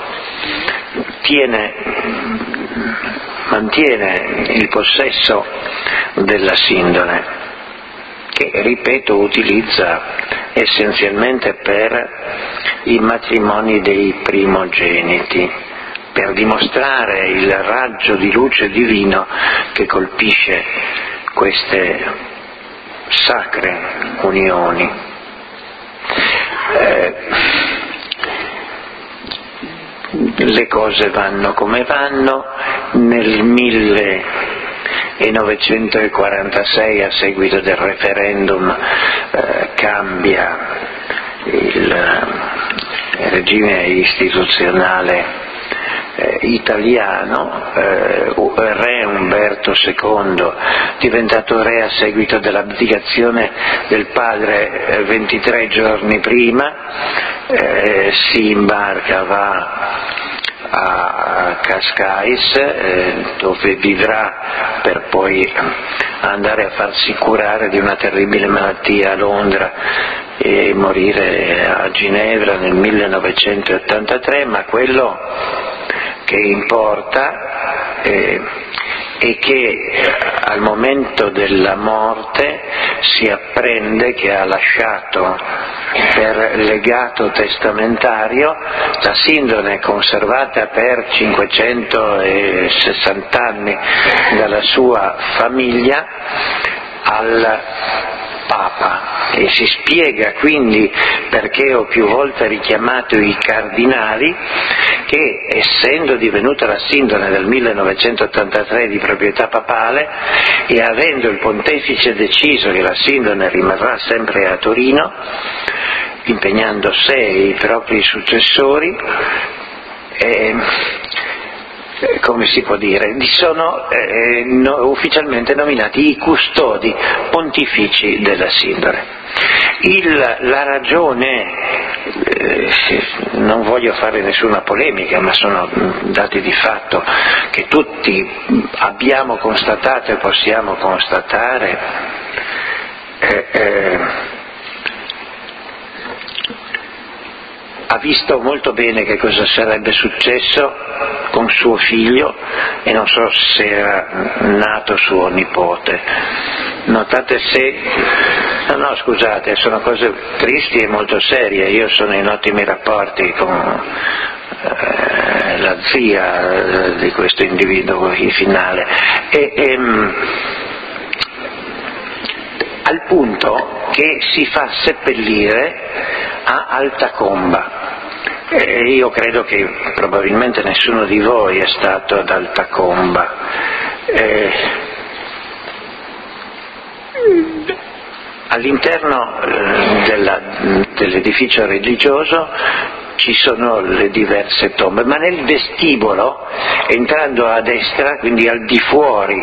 mantiene il possesso della Sindone, che, ripeto, utilizza essenzialmente per i matrimoni dei primogeniti, per dimostrare il raggio di luce divino che colpisce queste sacre unioni. Le cose vanno come vanno. Nel 1946, a seguito del referendum, cambia il regime istituzionale italiano. Re Umberto II, diventato re a seguito dell'abdicazione del padre 23 giorni prima, si imbarca, va a Cascais, dove vivrà per poi andare a farsi curare di una terribile malattia a Londra e morire a Ginevra nel 1983, ma quello che importa è che al momento della morte si apprende che ha lasciato per legato testamentario la Sindone, conservata per 560 anni dalla sua famiglia, al Papa, e si spiega quindi perché ho più volte richiamato i cardinali che, essendo divenuta la Sindone del 1983 di proprietà papale e avendo il pontefice deciso che la Sindone rimarrà sempre a Torino, impegnando sé e i propri successori, come si può dire, sono ufficialmente nominati i custodi pontifici della Sindone. La ragione, non voglio fare nessuna polemica, ma sono dati di fatto che tutti abbiamo constatato e possiamo constatare, ha visto molto bene che cosa sarebbe successo con suo figlio, e non so se era nato suo nipote. Notate se... No, scusate, sono cose tristi e molto serie. Io sono in ottimi rapporti con la zia di questo individuo finale, al punto che si fa seppellire a Altacomba. Io credo che probabilmente nessuno di voi è stato ad Altacomba. All'interno dell'edificio religioso ci sono le diverse tombe, ma nel vestibolo, entrando a destra, quindi al di fuori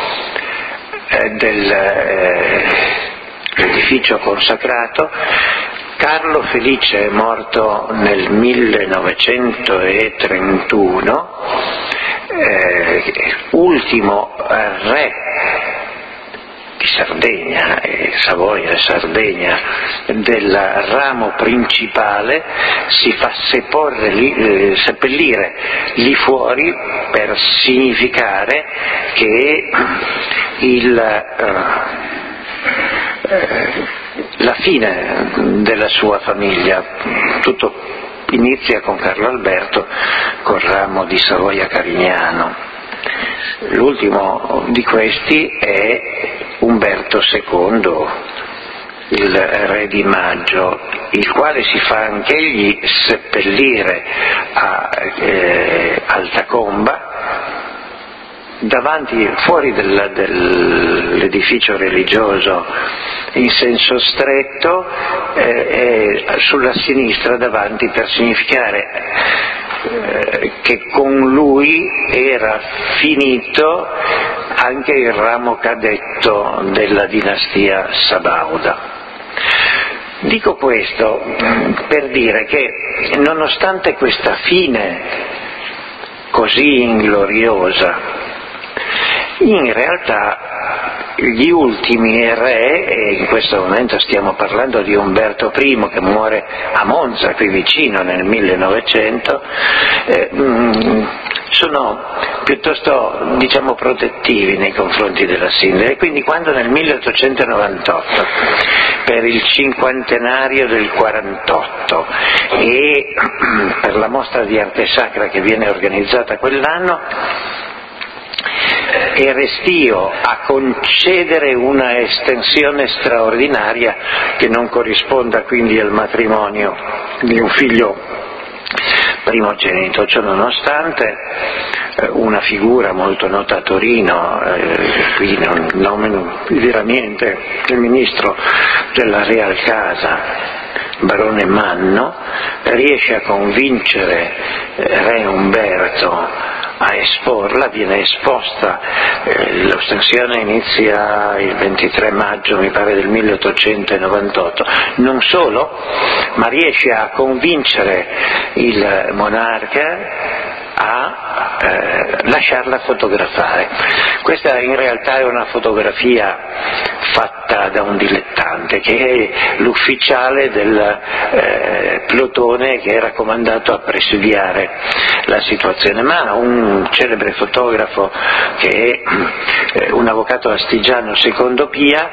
dell'edificio consacrato, Carlo Felice è morto nel 1931, ultimo re di Sardegna, Savoia e Sardegna, del ramo principale, si fa seppellire lì fuori per significare che la fine della sua famiglia. Tutto inizia con Carlo Alberto, col ramo di Savoia-Carignano. L'ultimo di questi è Umberto II, il re di Maggio, il quale si fa anch'egli seppellire a Altacomba, fuori dell'edificio religioso in senso stretto, sulla sinistra davanti, per significare che con lui era finito anche il ramo cadetto della dinastia Sabauda. Dico questo per dire che nonostante questa fine così ingloriosa, in realtà gli ultimi re, e in questo momento stiamo parlando di Umberto I che muore a Monza, qui vicino, nel 1900, sono piuttosto, protettivi nei confronti della Sindone. Quindi quando nel 1898, per il cinquantenario del 48 e per la mostra di arte sacra che viene organizzata quell'anno, e restio a concedere una estensione straordinaria che non corrisponda quindi al matrimonio di un figlio primogenito. Ciò nonostante, una figura molto nota a Torino, qui non nomino veramente il ministro della Real Casa, barone Manno, riesce a convincere re Umberto a esporla, viene esposta, l'ostensione inizia il 23 maggio mi pare del 1898, non solo, ma riesce a convincere il monarca a lasciarla fotografare. Questa in realtà è una fotografia fatta da un dilettante, che è l'ufficiale del plotone che era comandato a presidiare la situazione, ma un celebre fotografo che è un avvocato astigiano secondo Pia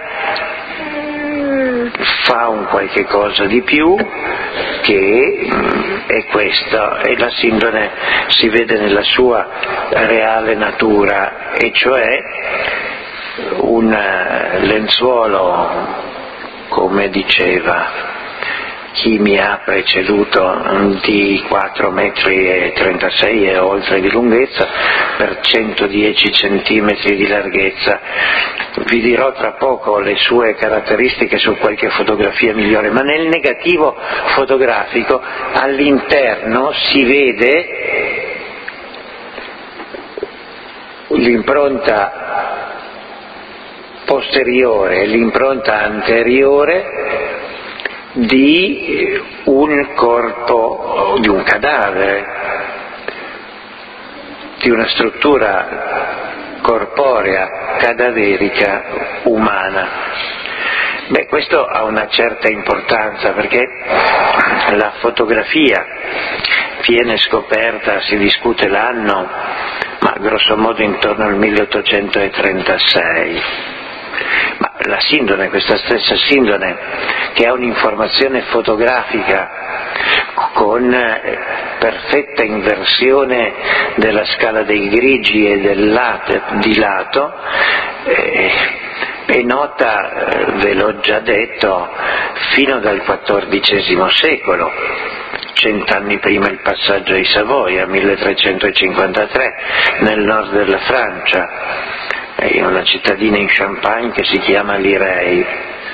fa un qualche cosa di più, che è questo, e la Sindone si vede nella sua reale natura, e cioè un lenzuolo, come diceva chi mi ha preceduto, di 4,36 m e oltre di lunghezza per 110 cm di larghezza. Vi dirò tra poco le sue caratteristiche su qualche fotografia migliore, ma nel negativo fotografico all'interno si vede l'impronta posteriore e l'impronta anteriore di un corpo, di un cadavere, di una struttura corporea cadaverica umana. Questo ha una certa importanza, perché la fotografia viene scoperta, si discute l'anno, ma grosso modo intorno al 1836. Ma la Sindone, questa stessa Sindone, che ha un'informazione fotografica con perfetta inversione della scala dei grigi e di lato, è nota, ve l'ho già detto, fino dal XIV secolo, 100 anni prima il passaggio di Savoia, 1353, nel nord della Francia, in una cittadina in Champagne che si chiama Lirey.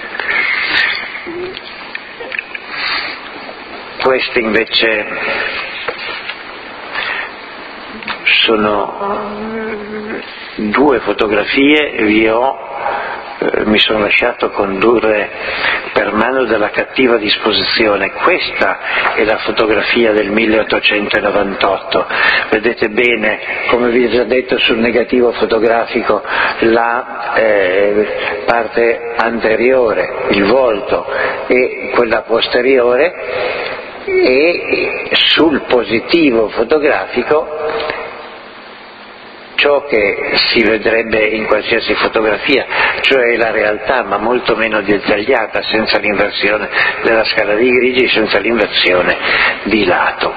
Queste invece sono due fotografie, mi sono lasciato condurre per mano della cattiva disposizione. Questa è la fotografia del 1898. Vedete bene, come vi ho già detto sul negativo fotografico, la parte anteriore, il volto, e quella posteriore, e sul positivo fotografico ciò che si vedrebbe in qualsiasi fotografia, cioè la realtà, ma molto meno dettagliata, senza l'inversione della scala di grigi, senza l'inversione di lato.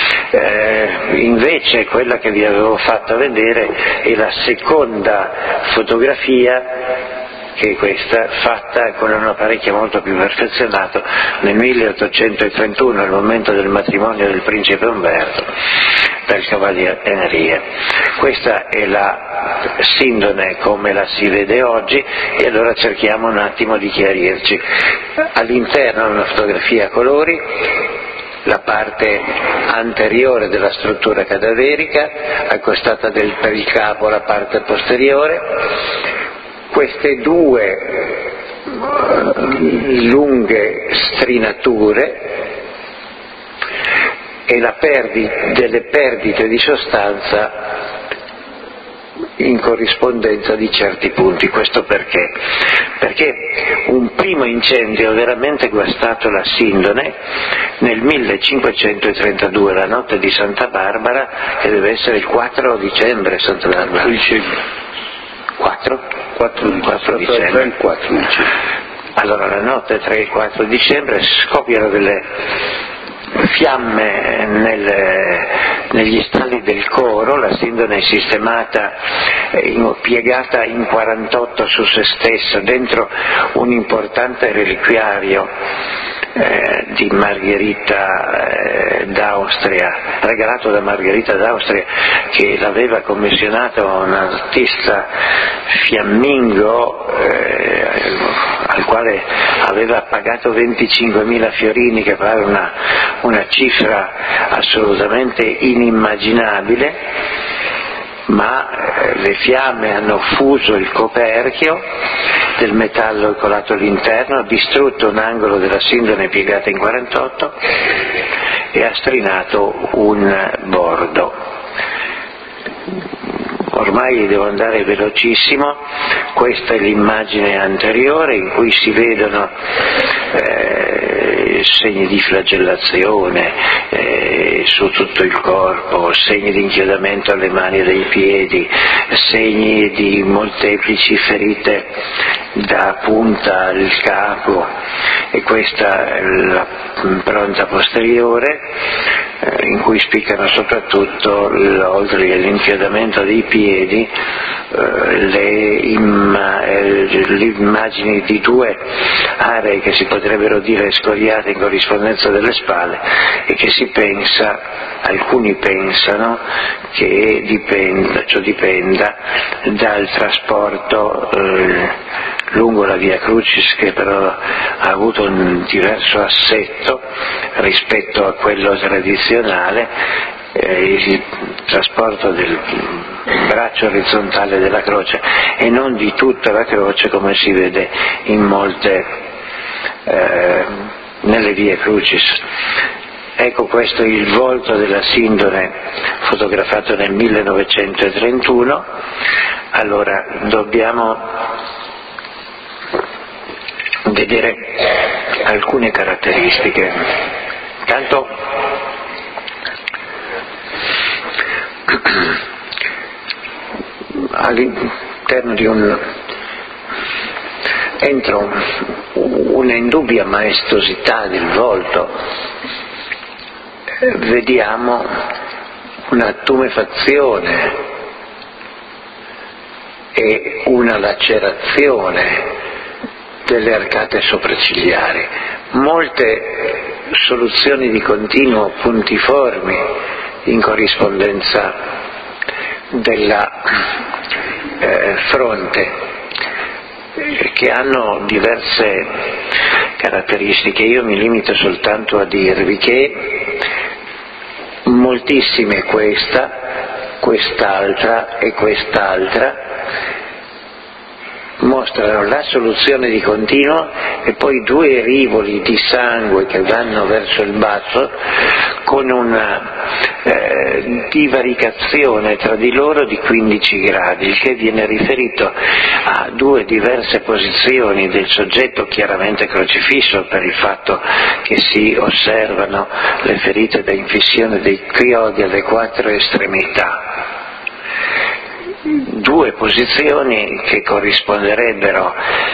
Invece quella che vi avevo fatto vedere è la seconda fotografia, che è questa, fatta con un apparecchio molto più perfezionato nel 1831, al momento del matrimonio del principe Umberto dal cavalier Henri. Questa è la sindone come la si vede oggi, e allora cerchiamo un attimo di chiarirci. All'interno è una fotografia a colori, la parte anteriore della struttura cadaverica, accostata per il capo la parte posteriore. Queste due lunghe strinature e delle perdite di sostanza in corrispondenza di certi punti. Questo perché? Perché un primo incendio ha veramente guastato la sindone nel 1532, la notte di Santa Barbara, che deve essere il 4 dicembre, Santa Barbara. 4 dicembre. Allora, la notte tra il 4 dicembre scoppiano delle fiamme negli stalli del coro. La sindone è sistemata, piegata in 48 su se stessa, dentro un importante reliquiario di Margherita d'Austria, regalato da Margherita d'Austria, che l'aveva commissionato un artista fiammingo al quale aveva pagato 25.000 fiorini, che pare una cifra assolutamente inimmaginabile. Ma le fiamme hanno fuso il coperchio del metallo colato all'interno, distrutto un angolo della sindone piegata in 48 e ha strinato un bordo. Ormai devo andare velocissimo. Questa è l'immagine anteriore, in cui si vedono segni di flagellazione su tutto il corpo, segni di inchiodamento alle mani e ai piedi, segni di molteplici ferite da punta al capo, e questa è la impronta posteriore, in cui spiccano soprattutto, oltre all'inchiodamento dei piedi, le immagini di due aree che si potrebbero dire scoriate in corrispondenza delle spalle, e che alcuni pensano che ciò dipenda dal trasporto lungo la Via Crucis, che però ha avuto un diverso assetto rispetto a quello tradizionale, il trasporto del braccio orizzontale della croce e non di tutta la croce, come si vede in molte nelle Vie Crucis. Ecco, questo è il volto della sindone fotografato nel 1931. Allora, dobbiamo vedere alcune caratteristiche. Intanto all'interno di entro una indubbia maestosità del volto, vediamo una tumefazione e una lacerazione delle arcate sopraccigliari, molte soluzioni di continuo puntiformi in corrispondenza della fronte, che hanno diverse caratteristiche. Io mi limito soltanto a dirvi che moltissime quest'altra e quest'altra, mostrano la soluzione di continuo e poi due rivoli di sangue che vanno verso il basso con una divaricazione tra di loro di 15 gradi, il che viene riferito a due diverse posizioni del soggetto chiaramente crocifisso per il fatto che si osservano le ferite da infissione dei chiodi alle 4 estremità. Due posizioni che corrisponderebbero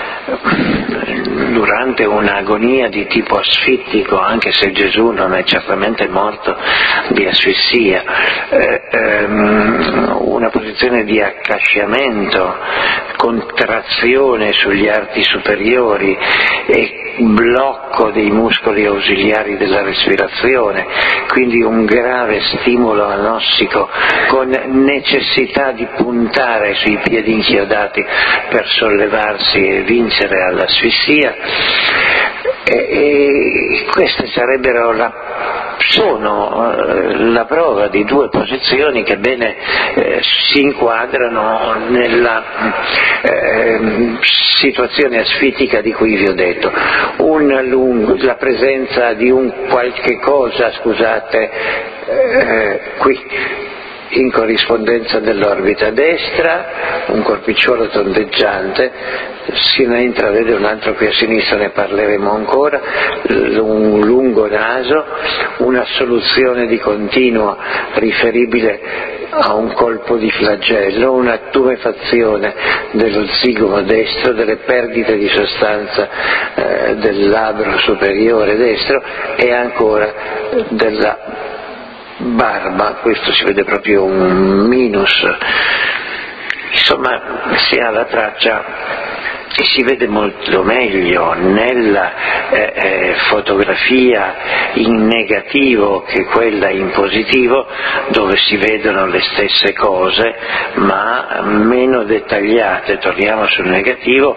durante un'agonia di tipo asfittico, anche se Gesù non è certamente morto di asfissia, una posizione di accasciamento, contrazione sugli arti superiori e blocco dei muscoli ausiliari della respirazione, quindi un grave stimolo anossico con necessità di puntare sui piedi inchiodati per sollevarsi e vincere all'asfissia, e queste sono la prova di due posizioni che bene si inquadrano nella situazione asfittica di cui vi ho detto. La presenza di un qualche cosa, qui in corrispondenza dell'orbita destra, un corpicciolo tondeggiante, si ne intravede un altro qui a sinistra, ne parleremo ancora, un lungo naso, una soluzione di continuo riferibile a un colpo di flagello, una tumefazione dello zigomo destro, delle perdite di sostanza del labbro superiore destro e ancora della barba. Questo si vede proprio un minus, insomma si ha la traccia e si vede molto meglio nella fotografia in negativo che quella in positivo, dove si vedono le stesse cose ma meno dettagliate. Torniamo sul negativo.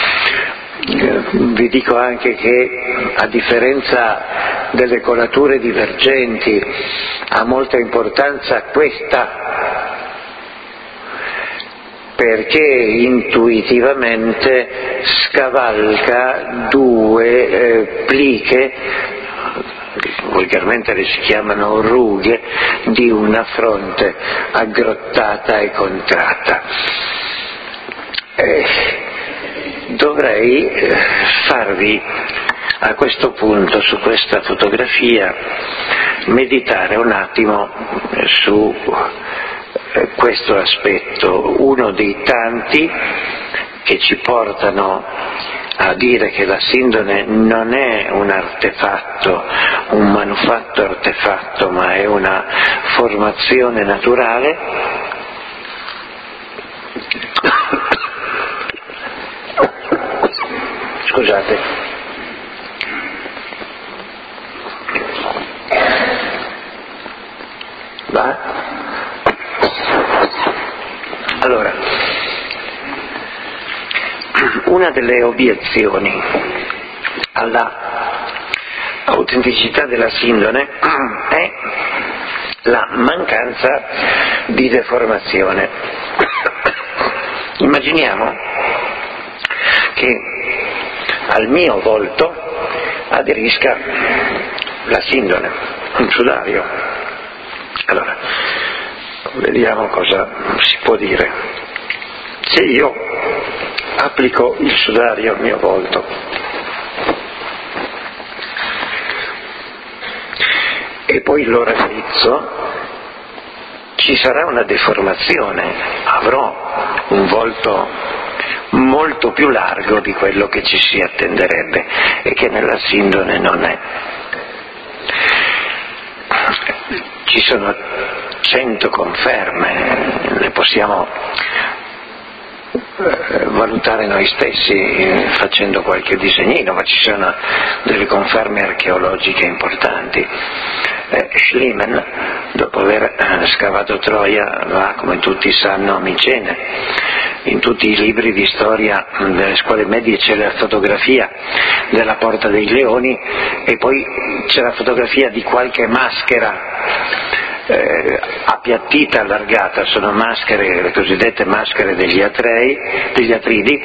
Vi dico anche che, a differenza delle colature divergenti, ha molta importanza questa, perché intuitivamente scavalca due pliche, volgarmente le si chiamano rughe, di una fronte aggrottata e contratta. Dovrei farvi a questo punto, su questa fotografia, meditare un attimo su questo aspetto, uno dei tanti che ci portano a dire che la sindone non è un artefatto, un manufatto artefatto, ma è una formazione naturale. Scusate. Va? Allora, una delle obiezioni alla autenticità della sindone è la mancanza di deformazione. Immaginiamo che al mio volto aderisca la sindone, un sudario. Allora, vediamo cosa si può dire. Se io applico il sudario al mio volto e poi lo raddrizzo, ci sarà una deformazione, avrò un volto molto più largo di quello che ci si attenderebbe e che nella sindone non è. Ci sono 100 conferme, le possiamo valutare noi stessi facendo qualche disegnino, ma ci sono delle conferme archeologiche importanti. Schliemann, dopo aver scavato Troia, va, come tutti sanno, a Micene. In tutti i libri di storia delle scuole medie c'è la fotografia della Porta dei Leoni e poi c'è la fotografia di qualche maschera appiattita, allargata, sono maschere, le cosiddette maschere degli Atridi,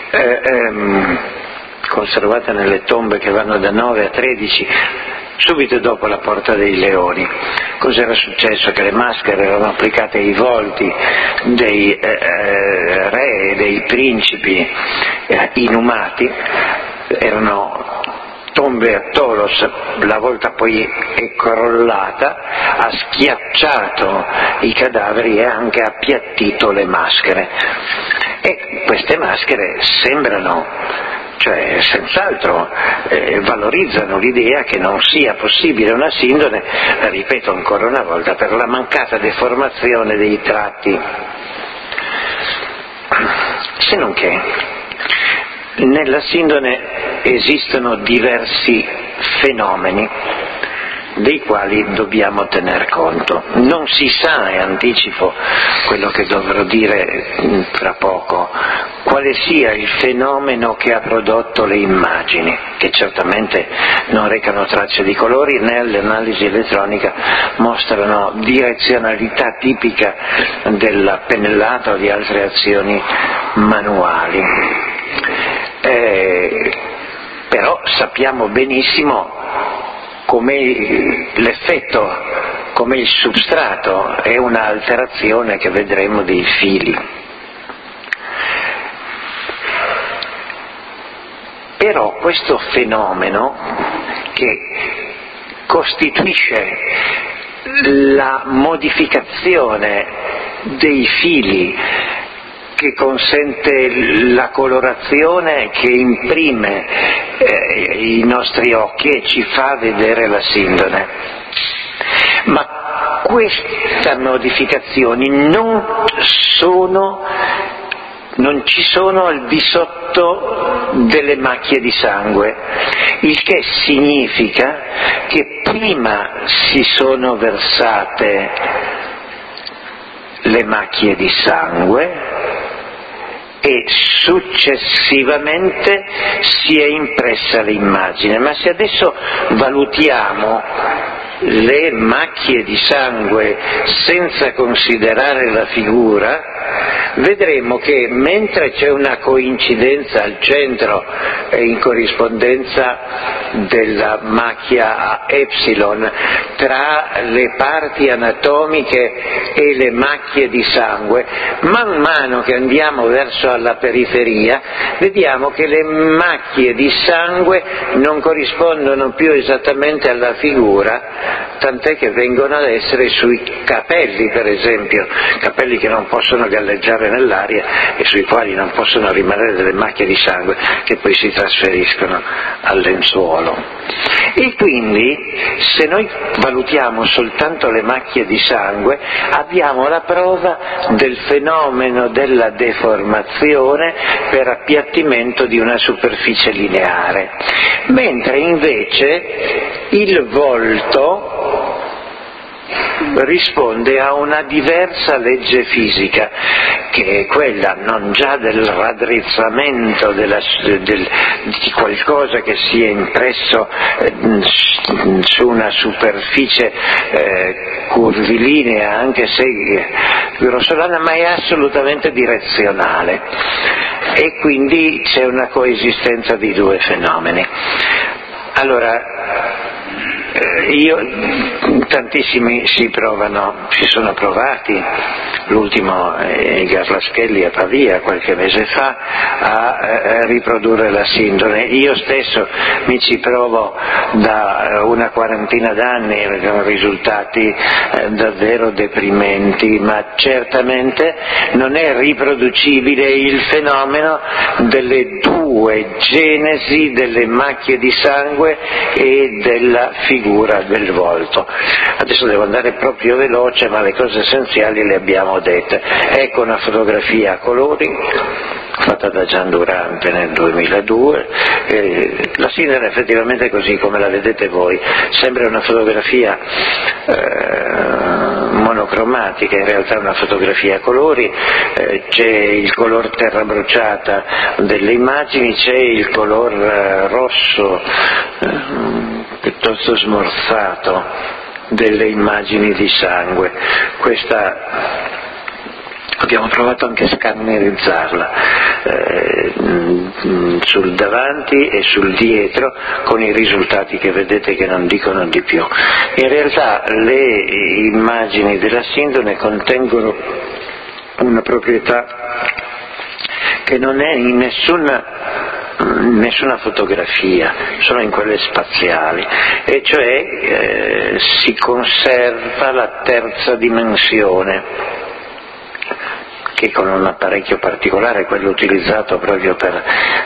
conservate nelle tombe che vanno da 9 a 13, subito dopo la Porta dei Leoni. Cos'era successo? Che le maschere erano applicate ai volti dei re e dei principi inumati, erano tombe a Tolos, la volta poi è crollata, ha schiacciato i cadaveri e ha anche appiattito le maschere. E queste maschere sembrano, cioè senz'altro valorizzano l'idea che non sia possibile una sindone, ripeto ancora una volta, per la mancata deformazione dei tratti. Se non che nella sindone esistono diversi fenomeni dei quali dobbiamo tener conto. Non si sa, e anticipo quello che dovrò dire fra poco, quale sia il fenomeno che ha prodotto le immagini, che certamente non recano tracce di colori né l'analisi elettronica mostrano direzionalità tipica della pennellata o di altre azioni manuali. Però sappiamo benissimo come l'effetto, come il substrato è un'alterazione che vedremo dei fili. Però questo fenomeno che costituisce la modificazione dei fili, che consente la colorazione che imprime i nostri occhi e ci fa vedere la sindone. Ma queste modificazioni non ci sono al di sotto delle macchie di sangue, il che significa che prima si sono versate le macchie di sangue e successivamente si è impressa l'immagine. Ma se adesso valutiamo le macchie di sangue senza considerare la figura, vedremo che mentre c'è una coincidenza al centro e in corrispondenza della macchia a epsilon tra le parti anatomiche e le macchie di sangue, man mano che andiamo verso la periferia vediamo che le macchie di sangue non corrispondono più esattamente alla figura, tant'è che vengono ad essere sui capelli, per esempio, capelli che non possono galleggiare nell'aria e sui quali non possono rimanere delle macchie di sangue che poi si trasferiscono al lenzuolo. E quindi se noi valutiamo soltanto le macchie di sangue abbiamo la prova del fenomeno della deformazione per appiattimento di una superficie lineare, mentre invece il volto risponde a una diversa legge fisica, che è quella non già del raddrizzamento di qualcosa che si è impresso su una superficie curvilinea, anche se grossolana, ma è assolutamente direzionale, e quindi c'è una coesistenza di due fenomeni. Allora, tantissimi si sono provati, l'ultimo Garlaschelli a Pavia qualche mese fa, a riprodurre la sindone. Io stesso mi ci provo da una quarantina d'anni con risultati davvero deprimenti, ma certamente non è riproducibile il fenomeno delle due genesi delle macchie di sangue e della figura del volto. Adesso devo andare proprio veloce, ma le cose essenziali le abbiamo dette. Ecco una fotografia a colori fatta da Gian Durante nel 2002, la sindone effettivamente così come la vedete voi, sembra una fotografia monocromatica, in realtà è una fotografia a colori, c'è il color terra bruciata delle immagini, c'è il color rosso piuttosto smorzato delle immagini di sangue. Questa abbiamo provato anche a scannerizzarla sul davanti e sul dietro, con i risultati che vedete che non dicono di più. In realtà le immagini della sindone contengono una proprietà che non è in nessuna fotografia, sono in quelle spaziali, e cioè si conserva la terza dimensione, che con un apparecchio particolare, quello utilizzato proprio per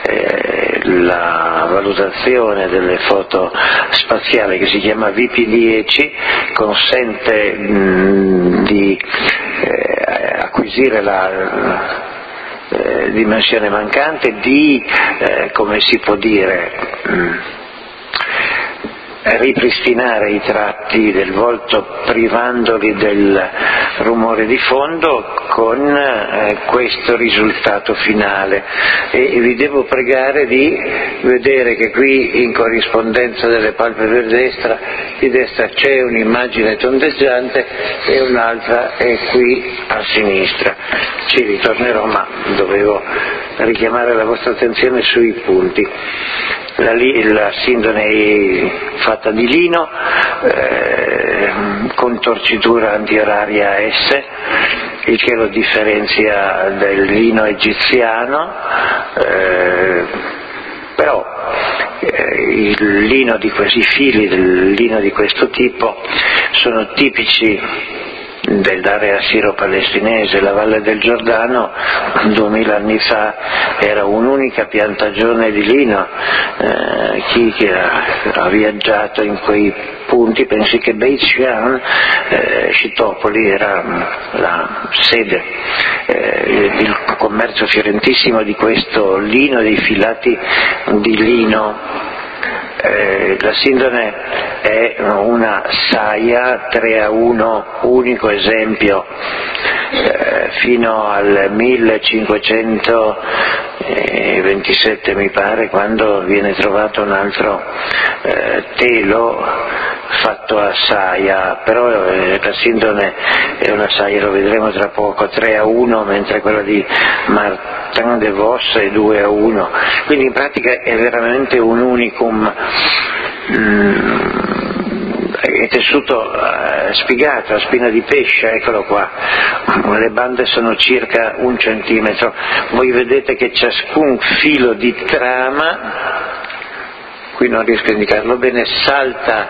la valutazione delle foto spaziali, che si chiama VP10, consente di acquisire la dimensione mancante, di, come si può dire, ripristinare i tratti del volto privandoli del rumore di fondo, con questo risultato finale. E vi devo pregare di vedere che qui, in corrispondenza delle palpebre di destra c'è un'immagine tondeggiante e un'altra è qui a sinistra. Ci ritornerò, ma dovevo richiamare la vostra attenzione sui punti. La sindone è fatta di lino, con torcitura antioraria S, il che lo differenzia del lino egiziano, però il lino di questi fili del lino di questo tipo sono tipici dell'area siro-palestinese. La Valle del Giordano 2000 anni fa era un'unica piantagione di lino. Chi ha viaggiato in quei punti pensi che Beit Shean, Scitopoli, era la sede, il commercio fiorentissimo di questo lino, dei filati di lino. La sindone è una saia 3:1, unico esempio, fino al 1527 mi pare, quando viene trovato un altro telo fatto a saia, però la sindone è una saia, lo vedremo tra poco, 3:1, mentre quella di Martin de Vos è 2:1, quindi in pratica è veramente un unicum. È tessuto spigato a spina di pesce, eccolo qua, le bande sono circa 1 centimetro, voi vedete che ciascun filo di trama, qui non riesco a indicarlo bene, salta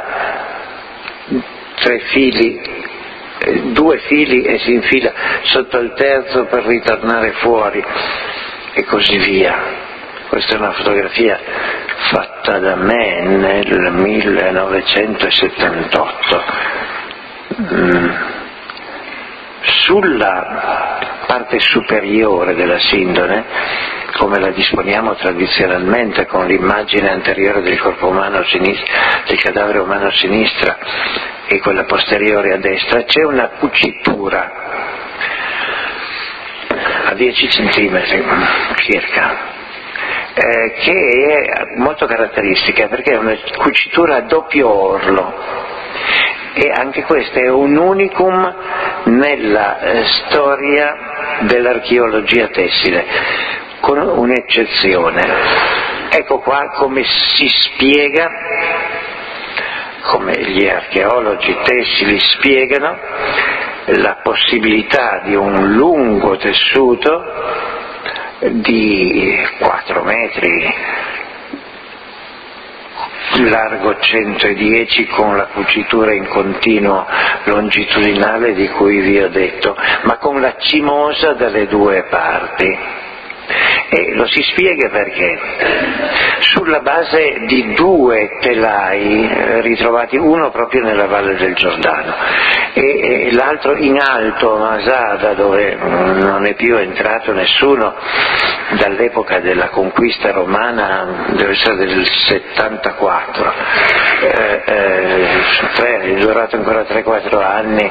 3 fili, 2 fili e si infila sotto il terzo per ritornare fuori e così via. Questa è una fotografia fatta da me nel 1978. Sulla parte superiore della sindone, come la disponiamo tradizionalmente con l'immagine anteriore del corpo umano a sinistra, del cadavere umano a sinistra e quella posteriore a destra, c'è una cucitura a 10 centimetri circa, che è molto caratteristica perché è una cucitura a doppio orlo, e anche questo è un unicum nella storia dell'archeologia tessile, con un'eccezione. Ecco qua come si spiega, come gli archeologi tessili spiegano, la possibilità di un lungo tessuto di 4 metri, largo 110, con la cucitura in continuo longitudinale di cui vi ho detto, ma con la cimosa dalle 2 parti. E lo si spiega perché sulla base di 2 telai ritrovati, uno proprio nella Valle del Giordano e l'altro in alto a Masada, dove non è più entrato nessuno dall'epoca della conquista romana, deve essere del 74, è durato ancora 3-4 anni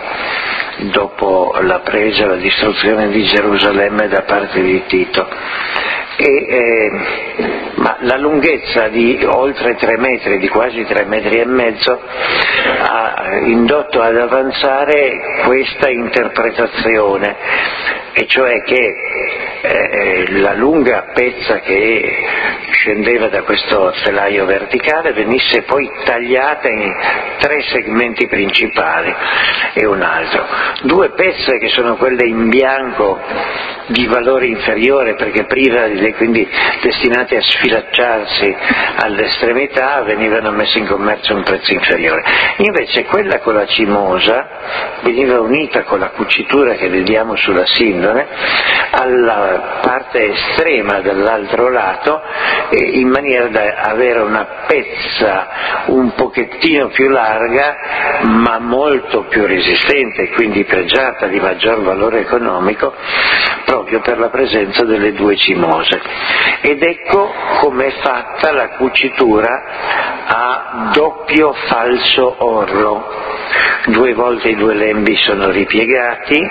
dopo la presa e la distruzione di Gerusalemme da parte di Tito. ma la lunghezza di oltre 3 metri, di quasi 3 metri e mezzo, ha indotto ad avanzare questa interpretazione, e cioè che la lunga pezza che scendeva da questo telaio verticale venisse poi tagliata in 3 segmenti principali e un altro. 2 pezze che sono quelle in bianco di valore inferiore perché quindi destinate a sfilacciarsi all'estremità, venivano messe in commercio a un prezzo inferiore. Invece quella con la cimosa veniva unita con la cucitura che vediamo sulla sindone alla parte estrema dall'altro lato, in maniera da avere una pezza un pochettino più larga ma molto più resistente, quindi pregiata di maggior valore economico proprio per la presenza delle 2 cimose. Ed ecco com'è fatta la cucitura a doppio falso orlo. 2 volte i 2 lembi sono ripiegati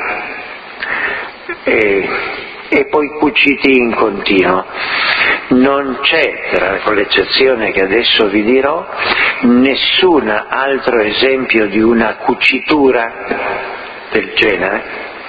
e poi cuciti in continuo. Non c'è, con l'eccezione che adesso vi dirò, nessun altro esempio di una cucitura del genere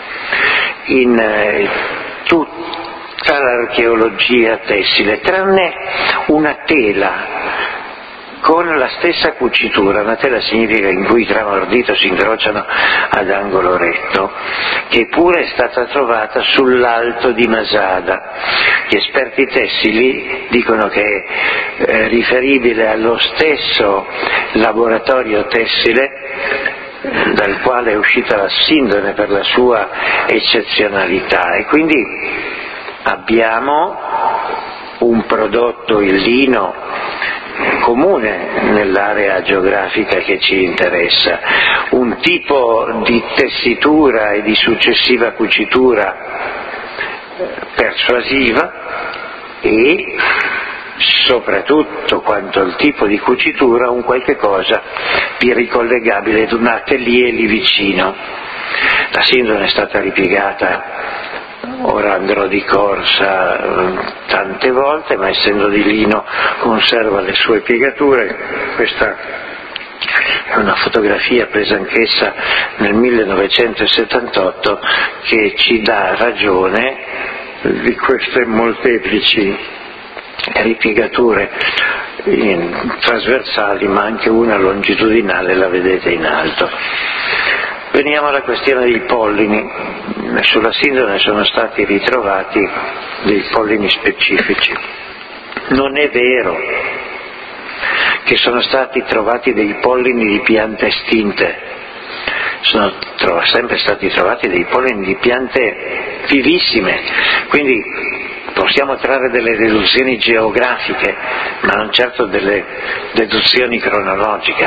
in tutta l'archeologia tessile, tranne una tela con la stessa cucitura. Una tela significa in cui tramordito si incrociano ad angolo retto, che pure è stata trovata sull'Alto di Masada. Gli esperti tessili dicono che è riferibile allo stesso laboratorio tessile dal quale è uscita la sindone per la sua eccezionalità, e quindi abbiamo un prodotto, il lino, comune nell'area geografica che ci interessa, un tipo di tessitura e di successiva cucitura persuasiva e soprattutto, quanto al tipo di cucitura, un qualche cosa di ricollegabile ad un atelier lì vicino. La sindone è stata ripiegata, ora andrò di corsa tante volte, ma essendo di lino conserva le sue piegature. Questa è una fotografia presa anch'essa nel 1978 che ci dà ragione di queste molteplici ripiegature trasversali, ma anche una longitudinale, la vedete in alto. Veniamo alla questione dei pollini. Sulla sindone sono stati ritrovati dei pollini specifici. Non è vero che sono stati trovati dei pollini di piante estinte, sono sempre stati trovati dei pollini di piante vivissime, quindi possiamo trarre delle deduzioni geografiche, ma non certo delle deduzioni cronologiche.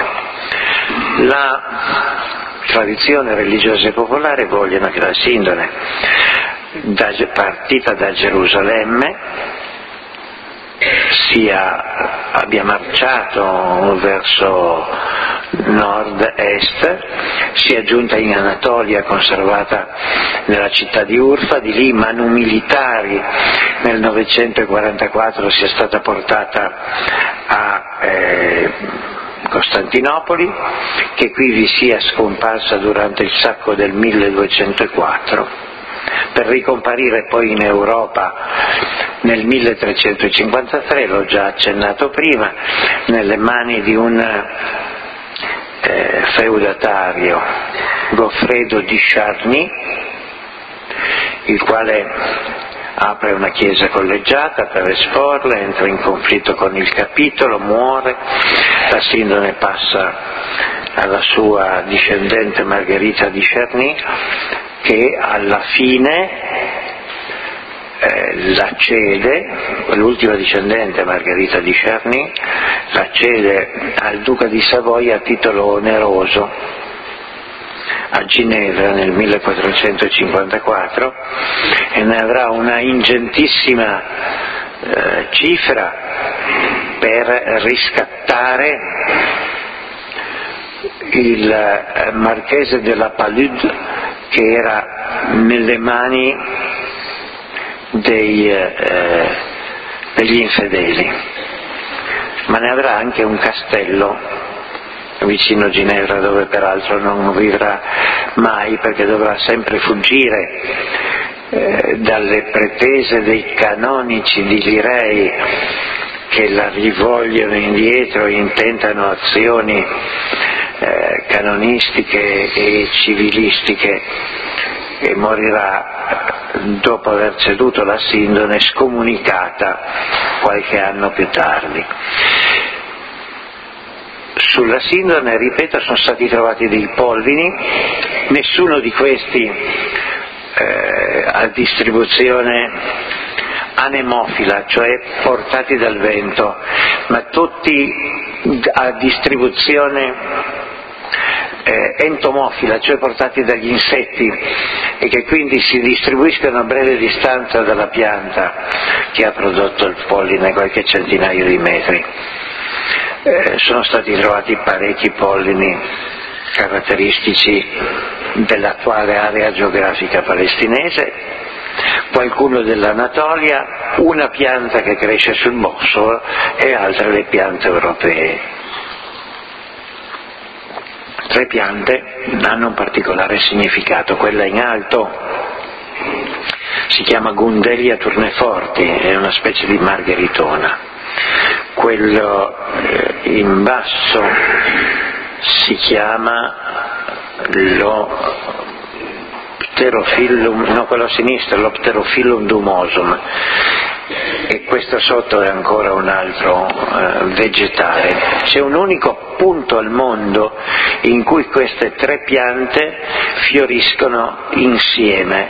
La tradizione religiosa e popolare vogliono che la sindone, partita da Gerusalemme, abbia marciato verso nord-est, sia giunta in Anatolia, conservata nella città di Urfa, di lì manu militari nel 944 sia stata portata a Costantinopoli, che qui vi sia scomparsa durante il sacco del 1204, per ricomparire poi in Europa nel 1353, l'ho già accennato prima, nelle mani di un feudatario, Goffredo di Charny, il quale apre una chiesa collegiata per esporla, entra in conflitto con il capitolo, muore, la sindone passa alla sua discendente Margherita di Charny, che alla fine la cede, l'ultima discendente Margherita di Charny, la cede al duca di Savoia a titolo oneroso a Ginevra nel 1454, e ne avrà una ingentissima cifra per riscattare il marchese della Palude, che era nelle mani degli infedeli, ma ne avrà anche un castello vicino Ginevra, dove peraltro non vivrà mai, perché dovrà sempre fuggire dalle pretese dei canonici di Lirei che la rivogliono indietro e intentano azioni canonistiche e civilistiche, e morirà dopo aver ceduto la Sindone, scomunicata qualche anno più tardi. Sulla Sindone, ripeto, sono stati trovati dei pollini, nessuno di questi a distribuzione anemofila, cioè portati dal vento, ma tutti a distribuzione entomofila, cioè portati dagli insetti, e che quindi si distribuiscono a breve distanza dalla pianta che ha prodotto il polline, qualche centinaio di metri. Sono stati trovati parecchi pollini caratteristici dell'attuale area geografica palestinese, qualcuno dell'Anatolia, una pianta che cresce sul Bosforo e altre le piante europee. 3 piante hanno un particolare significato. Quella in alto si chiama Gundelia turneforti, è una specie di margheritona. Quello in basso si chiama quello a sinistra l'Opterophyllum dumosum, e questo sotto è ancora un altro vegetale. C'è un unico punto al mondo in cui queste 3 piante fioriscono insieme.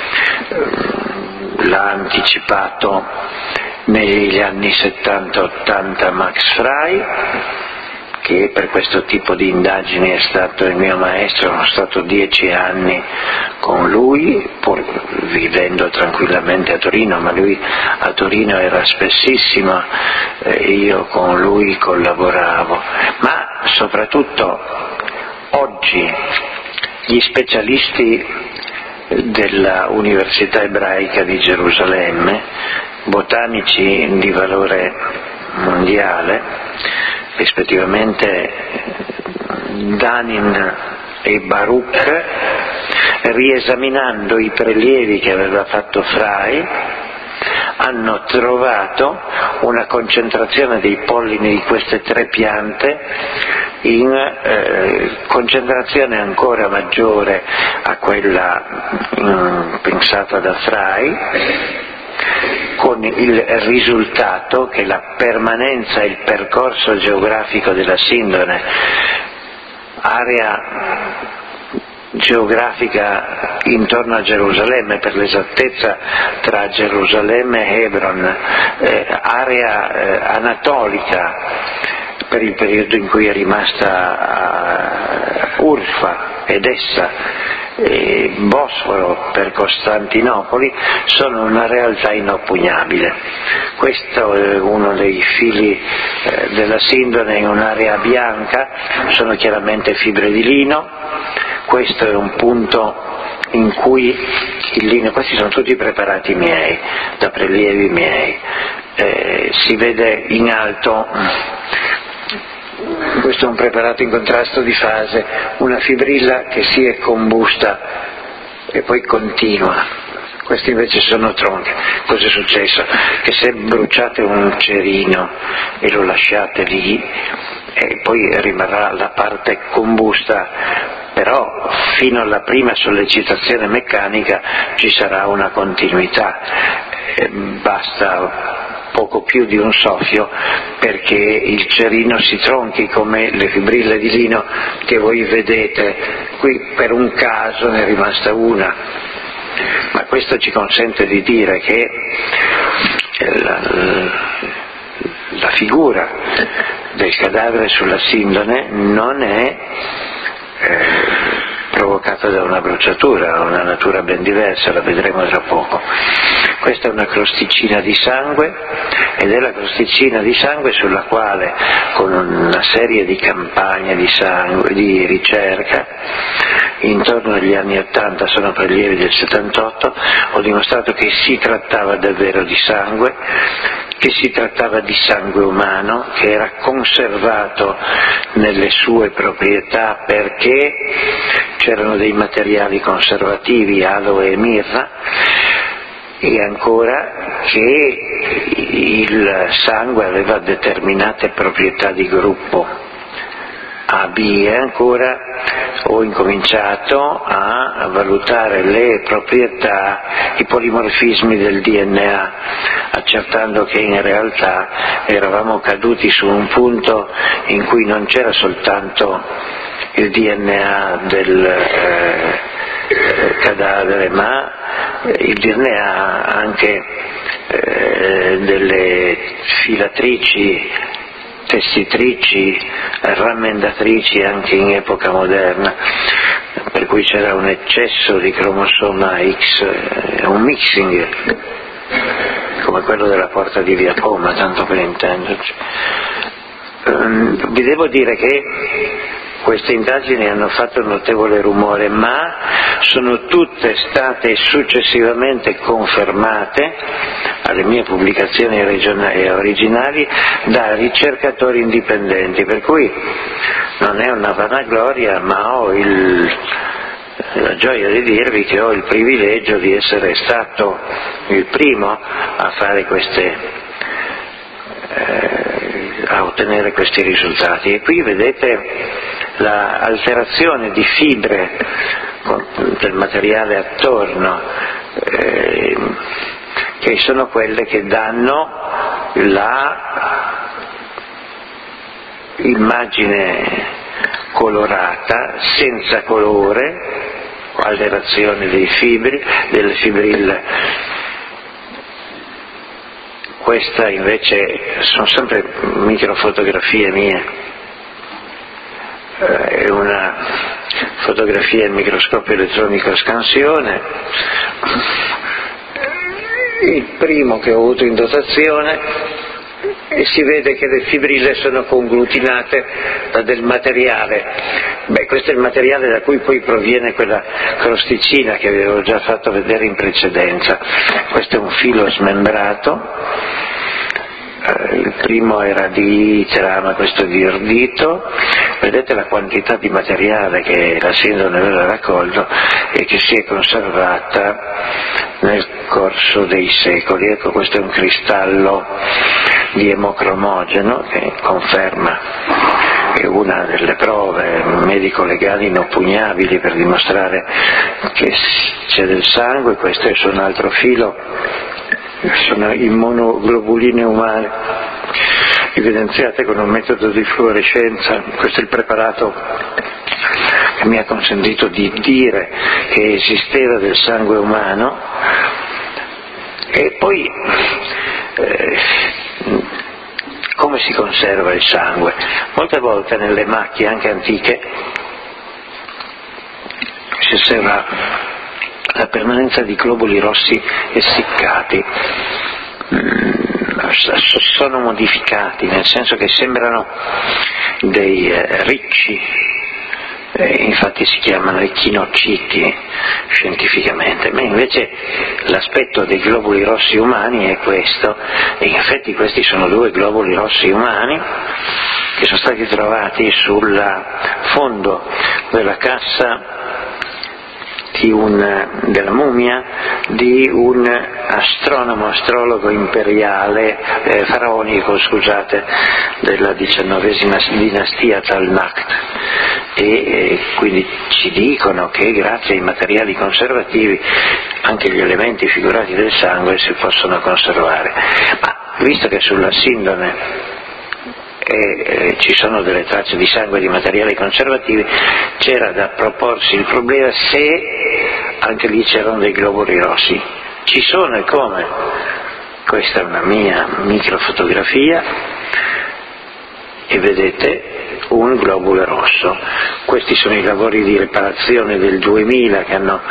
L'ha anticipato negli anni 70-80 Max Frey, che per questo tipo di indagini è stato il mio maestro. Sono stato 10 anni con lui, pur vivendo tranquillamente a Torino, ma lui a Torino era spessissimo, io con lui collaboravo. Ma soprattutto oggi gli specialisti della Università Ebraica di Gerusalemme, botanici di valore mondiale, rispettivamente Danin e Baruch, riesaminando i prelievi che aveva fatto Frey, hanno trovato una concentrazione dei pollini di queste 3 piante in concentrazione ancora maggiore a quella pensata da Frey, con il risultato che la permanenza e il percorso geografico della Sindone, area geografica intorno a Gerusalemme, per l'esattezza tra Gerusalemme e Hebron, area anatolica per il periodo in cui è rimasta Urfa ed Essa, Bosforo per Costantinopoli, sono una realtà inoppugnabile. Questo è uno dei fili della Sindone in un'area bianca, sono chiaramente fibre di lino. Questo è un punto in cui il lino, questi sono tutti preparati miei, da prelievi miei, si vede in alto. Questo è un preparato in contrasto di fase, una fibrilla che si è combusta e poi continua. Questi invece sono tronchi. Cosa è successo? Che se bruciate un cerino e lo lasciate lì, poi rimarrà la parte combusta, però fino alla prima sollecitazione meccanica ci sarà una continuità. Basta poco più di un soffio perché il cerino si tronchi, come le fibrille di lino che voi vedete. Qui per un caso ne è rimasta una, ma questo ci consente di dire che la figura del cadavere sulla Sindone non è provocata da una bruciatura, ha una natura ben diversa, la vedremo tra poco. Questa è una crosticina di sangue, ed è la crosticina di sangue sulla quale, con una serie di campagne di ricerca, intorno agli anni 80, sono prelievi del 78, ho dimostrato che si trattava davvero di sangue, che si trattava di sangue umano, che era conservato nelle sue proprietà perché c'erano dei materiali conservativi, aloe e mirra, e ancora che il sangue aveva determinate proprietà di gruppo AB, e ancora ho incominciato a valutare le proprietà, i polimorfismi del DNA, accertando che in realtà eravamo caduti su un punto in cui non c'era soltanto il DNA del cadavere, ma il DNA anche delle filatrici, tessitrici, rammendatrici anche in epoca moderna, per cui c'era un eccesso di cromosoma X, un mixing come quello della porta di Via Poma, tanto per intenderci. Vi devo dire che queste indagini hanno fatto un notevole rumore, ma sono tutte state successivamente confermate alle mie pubblicazioni originali da ricercatori indipendenti, per cui non è una vanagloria, ma ho la gioia di dirvi che ho il privilegio di essere stato il primo a fare a ottenere questi risultati. E qui vedete l'alterazione di fibre del materiale attorno, che sono quelle che danno l'immagine colorata, senza colore, alterazione delle fibrille. Questa invece sono sempre microfotografie mie, è una fotografia in microscopio elettronico a scansione, il primo che ho avuto in dotazione, e si vede che le fibrille sono conglutinate da del materiale. Questo è il materiale da cui poi proviene quella crosticina che avevo già fatto vedere in precedenza. Questo è un filo smembrato, il primo era di cerama, questo di ardito. Vedete la quantità di materiale che la sindone aveva raccolto e che si è conservata nel corso dei secoli. Ecco, questo è un cristallo di emocromogeno che conferma, è una delle prove medico-legali inoppugnabili per dimostrare che c'è del sangue. Questo è su un altro filo, sono immunoglobuline umane evidenziate con un metodo di fluorescenza. Questo è il preparato che mi ha consentito di dire che esisteva del sangue umano. E poi come si conserva il sangue? Molte volte nelle macchie anche antiche si osserva la permanenza di globuli rossi essiccati. Sono modificati, nel senso che sembrano dei ricci, infatti si chiamano echinociti scientificamente, ma invece l'aspetto dei globuli rossi umani è questo, e in effetti questi sono due globuli rossi umani che sono stati trovati sul fondo della cassa della mummia di un astrologo imperiale, faraonico, della XIX dinastia Talnact, e quindi ci dicono che grazie ai materiali conservativi anche gli elementi figurati del sangue si possono conservare. Ma visto che sulla sindone ci sono delle tracce di sangue e di materiali conservativi, c'era da proporsi il problema se anche lì c'erano dei globuli rossi. Ci sono, e come? Questa è una mia microfotografia e vedete un globulo rosso. Questi sono i lavori di riparazione del 2002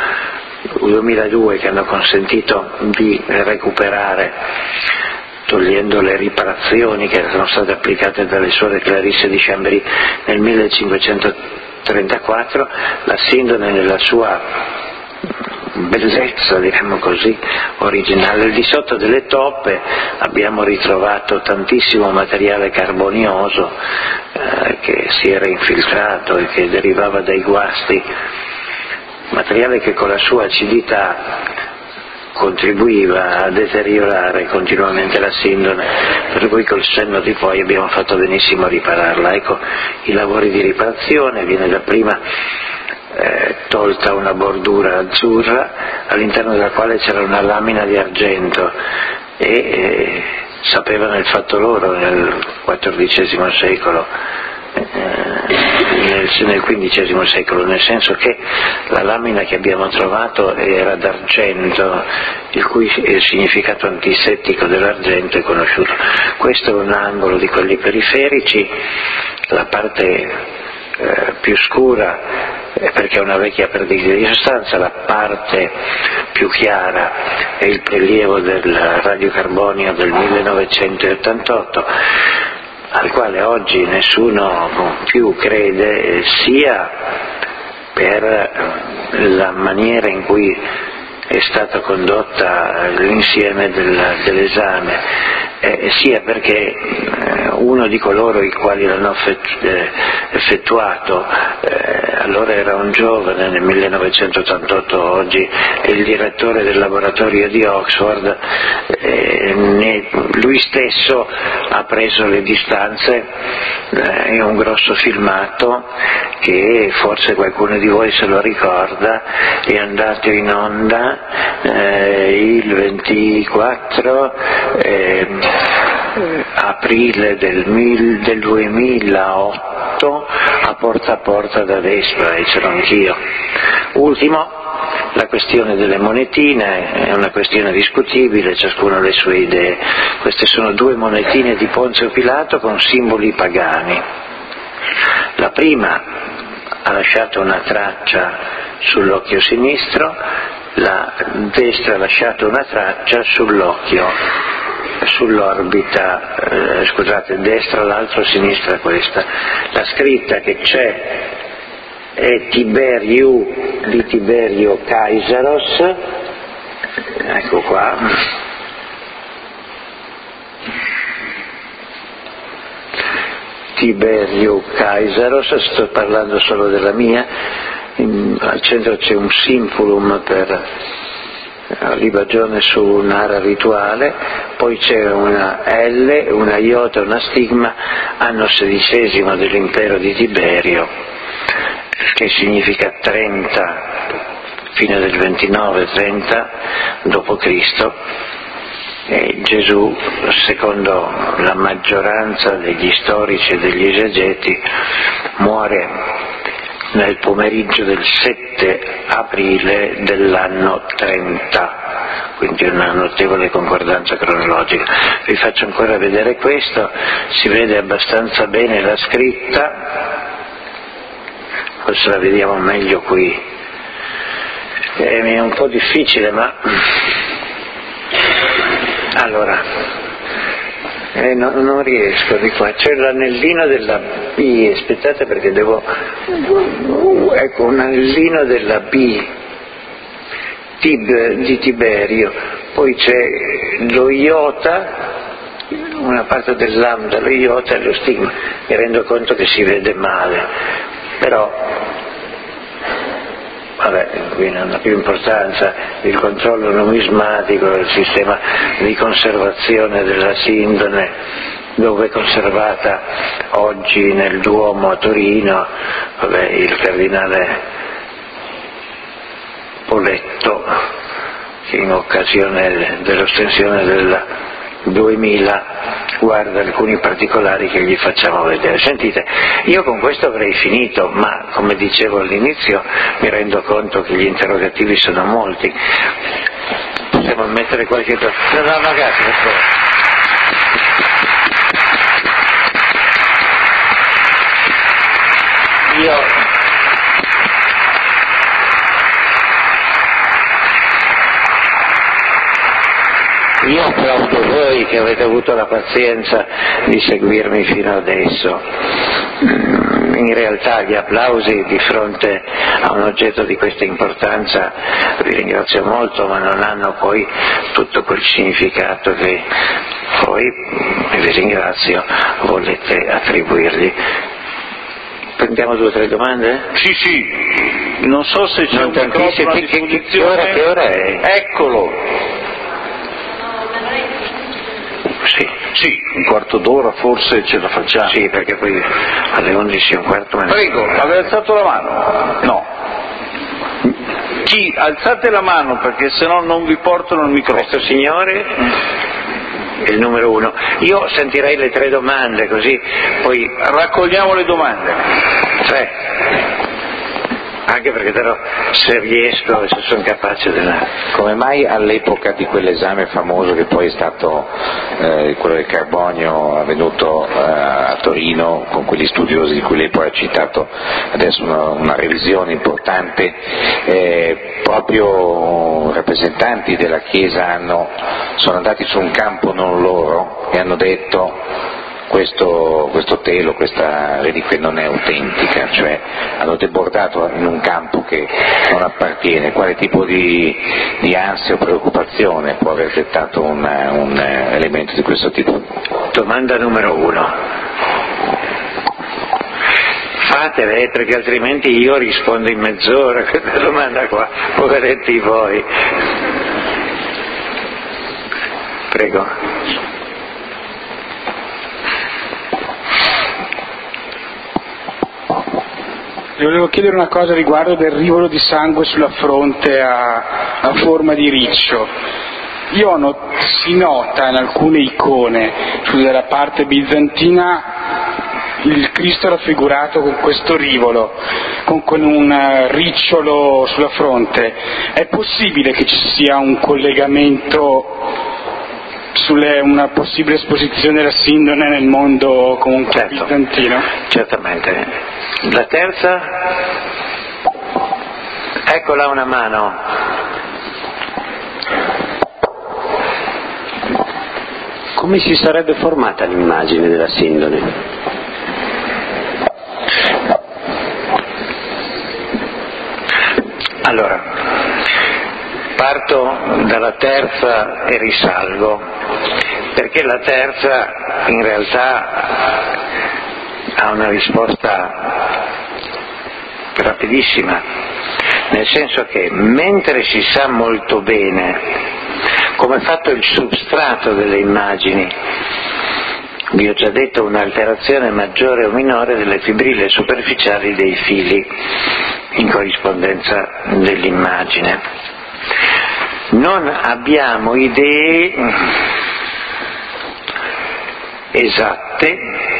che hanno consentito di recuperare, togliendo le riparazioni che erano state applicate dalle suore Clarisse di Chambéry nel 1534, la sindone nella sua bellezza, diremmo così, originale. Al di sotto delle toppe abbiamo ritrovato tantissimo materiale carbonioso che si era infiltrato e che derivava dai guasti, materiale che con la sua acidità contribuiva a deteriorare continuamente la sindone, per cui col senno di poi abbiamo fatto benissimo a ripararla. Ecco, i lavori di riparazione: viene dapprima tolta una bordura azzurra all'interno della quale c'era una lamina di argento e sapevano il fatto loro nel XIV secolo, nel XV secolo, nel senso che la lamina che abbiamo trovato era d'argento, il cui significato antisettico dell'argento è conosciuto. Questo è un angolo di quelli periferici, la parte più scura perché è una vecchia perdita di sostanza, la parte più chiara è il prelievo del radiocarbonio del 1988, al quale oggi nessuno più crede, sia per la maniera in cui è stata condotta l'insieme dell'esame, sia perché uno di coloro i quali l'hanno effettuato allora era un giovane, nel 1988, oggi è il direttore del laboratorio di Oxford, lui stesso ha preso le distanze, è un grosso filmato che forse qualcuno di voi se lo ricorda, è andato in onda il 24 aprile del 2008 a Porta da Destra, e c'ero anch'io. Ultimo, la questione delle monetine è una questione discutibile, ciascuno ha le sue idee. Queste sono 2 monetine di Ponzio Pilato con simboli pagani. La prima ha lasciato una traccia sull'occhio sinistro, la destra ha lasciato una traccia sull'orbita, destra l'altro, sinistra questa. La scritta che c'è è di Tiberio Caesaros, ecco qua, Tiberio Caesaros, sto parlando solo della mia, al centro c'è un simpulum per libagione su un'ara rituale, poi c'è una L, una iota e una stigma, anno XVI dell'impero di Tiberio, che significa 30, fine del 29-30 d.C. E Gesù, secondo la maggioranza degli storici e degli esegeti, muore nel pomeriggio del 7 aprile dell'anno 30, quindi una notevole concordanza cronologica. Vi faccio ancora vedere questo, si vede abbastanza bene la scritta, forse la vediamo meglio qui, è un po' difficile, ma allora non riesco di qua, c'è l'anellino della B, aspettate perché devo, ecco, un anellino della B di Tiberio, poi c'è lo iota, una parte del lambda, lo iota e lo stigma. Mi rendo conto che si vede male, però vabbè, qui non ha più importanza, il controllo numismatico, il sistema di conservazione della sindone, dove è conservata oggi nel Duomo a Torino, vabbè, il cardinale Poletto, che in occasione dell'ostensione del 2000 guarda alcuni particolari che gli facciamo vedere. Sentite, io con questo avrei finito, ma come dicevo all'inizio mi rendo conto che gli interrogativi sono molti. Possiamo mettere qualche cosa? No, magari, per favore. Io applaudo voi che avete avuto la pazienza di seguirmi fino adesso. in realtà gli applausi di fronte a un oggetto di questa importanza vi ringrazio molto, ma non hanno poi tutto quel significato che voi, vi ringrazio, volete attribuirgli. Prendiamo 2 o 3 domande? Sì, non so se c'è Non un microfono a disposizione. Che ora è? Eccolo. Sì, un quarto d'ora forse ce la facciamo. Sì, perché poi alle 11:15. Prego, avete alzato la mano? No. Chi? Alzate la mano perché sennò non vi portano il microfono. Questo signore è il numero 1. Io sentirei le 3 domande, così poi raccogliamo le domande. 3. Anche perché però se riesco e se sono capace della... Come mai all'epoca di quell'esame famoso che poi è stato quello del carbonio avvenuto a Torino con quegli studiosi di cui lei poi ha citato adesso una revisione importante, proprio rappresentanti della Chiesa sono andati su un campo non loro e hanno detto questo telo, questa reliquia non è autentica, cioè hanno debordato in un campo che non appartiene. Quale tipo di ansia o preoccupazione può aver dettato un elemento di questo tipo? Domanda numero 1. Fatele, perché altrimenti io rispondo in mezz'ora a questa domanda qua, poveretti voi. Prego. Le volevo chiedere una cosa riguardo del rivolo di sangue sulla fronte a forma di riccio. Si nota in alcune icone della parte bizantina il Cristo raffigurato con questo rivolo, con un ricciolo sulla fronte. È possibile che ci sia un collegamento una possibile esposizione della sindone nel mondo comunque bizantino? Certamente. La terza? Eccola una mano. Come si sarebbe formata l'immagine della sindone? Allora, parto dalla terza e risalgo, perché la terza in realtà ha una risposta rapidissima, nel senso che mentre si sa molto bene come è fatto il substrato delle immagini, vi ho già detto un'alterazione maggiore o minore delle fibrille superficiali dei fili in corrispondenza dell'immagine, non abbiamo idee esatte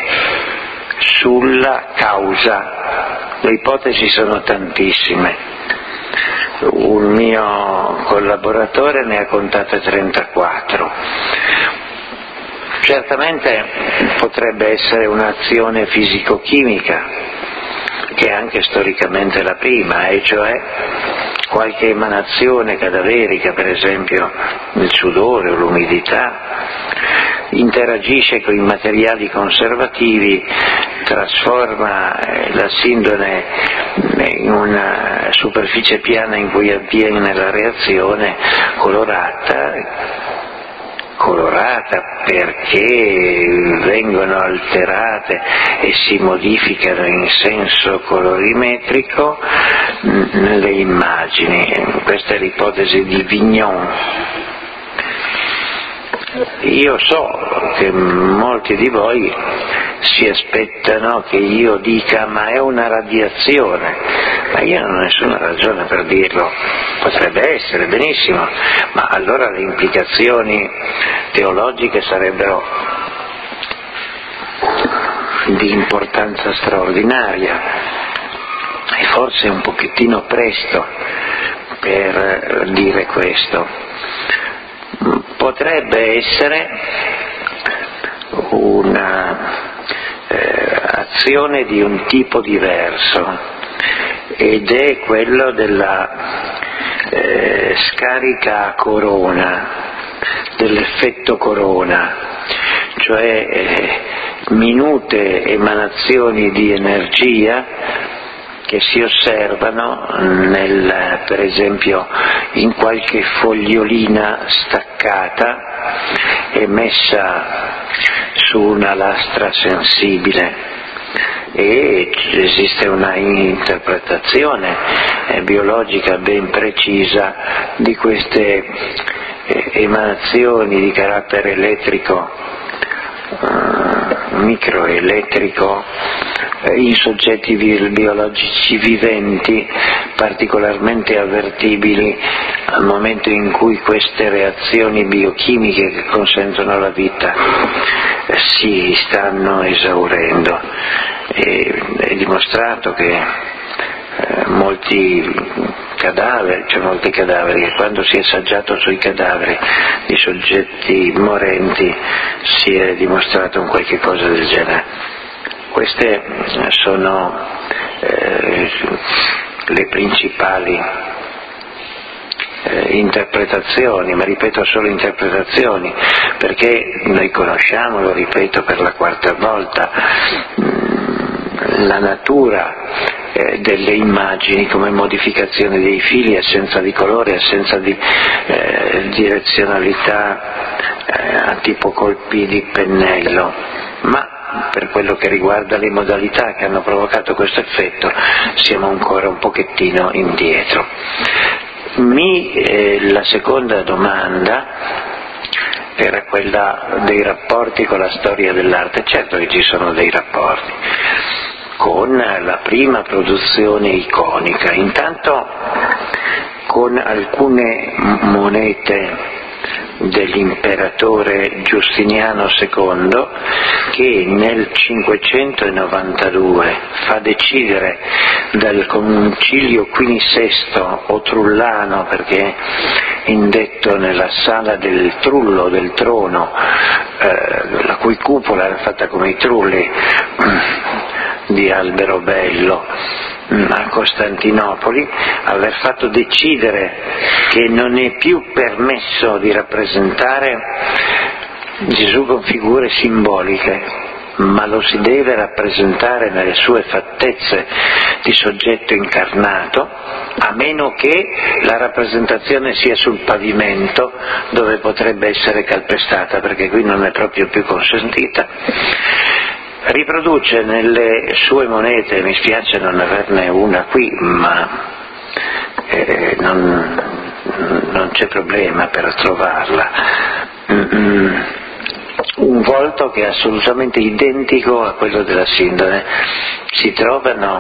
sulla causa. Le ipotesi sono tantissime. Un mio collaboratore ne ha contate 34. Certamente potrebbe essere un'azione fisico-chimica, che è anche storicamente la prima, e cioè qualche emanazione cadaverica, per esempio il sudore o l'umidità, interagisce con i materiali conservativi, trasforma la sindone in una superficie piana in cui avviene la reazione colorata perché vengono alterate e si modificano in senso colorimetrico le immagini. Questa è l'ipotesi di Vignon. Io so che molti di voi si aspettano che io dica ma è una radiazione, ma io non ho nessuna ragione per dirlo. Potrebbe essere, benissimo, ma allora le implicazioni teologiche sarebbero di importanza straordinaria e forse un pochettino presto per dire questo. Potrebbe essere un'azione di un tipo diverso, ed è quello della scarica a corona, dell'effetto corona, cioè minute emanazioni di energia che si osservano per esempio in qualche fogliolina staccata e messa su una lastra sensibile, e esiste una interpretazione biologica ben precisa di queste emanazioni di carattere elettrico, microelettrico, in soggetti biologici viventi particolarmente avvertibili al momento in cui queste reazioni biochimiche che consentono la vita si stanno esaurendo. È dimostrato che molti cadaveri che quando si è assaggiato sui cadaveri di soggetti morenti si è dimostrato un qualche cosa del genere. Queste sono le principali interpretazioni, ma ripeto solo interpretazioni, perché noi conosciamo, lo ripeto per la quarta volta, la natura delle immagini come modificazione dei fili, assenza di colore, assenza di direzionalità a tipo colpi di pennello, ma per quello che riguarda le modalità che hanno provocato questo effetto siamo ancora un pochettino indietro. La seconda domanda era quella dei rapporti con la storia dell'arte. Certo che ci sono dei rapporti con la prima produzione iconica, intanto con alcune monete dell'imperatore Giustiniano II, che nel 592 fa decidere dal concilio Quinisesto o Trullano, perché indetto nella sala del trullo del trono, la cui cupola era fatta come i trulli di albero bello a Costantinopoli, aver fatto decidere che non è più permesso di rappresentare Gesù con figure simboliche, ma lo si deve rappresentare nelle sue fattezze di soggetto incarnato, a meno che la rappresentazione sia sul pavimento, dove potrebbe essere calpestata, perché qui non è proprio più consentita. Riproduce nelle sue monete, mi spiace non averne una qui, ma non c'è problema per trovarla, un volto che è assolutamente identico a quello della Sindone. Si trovano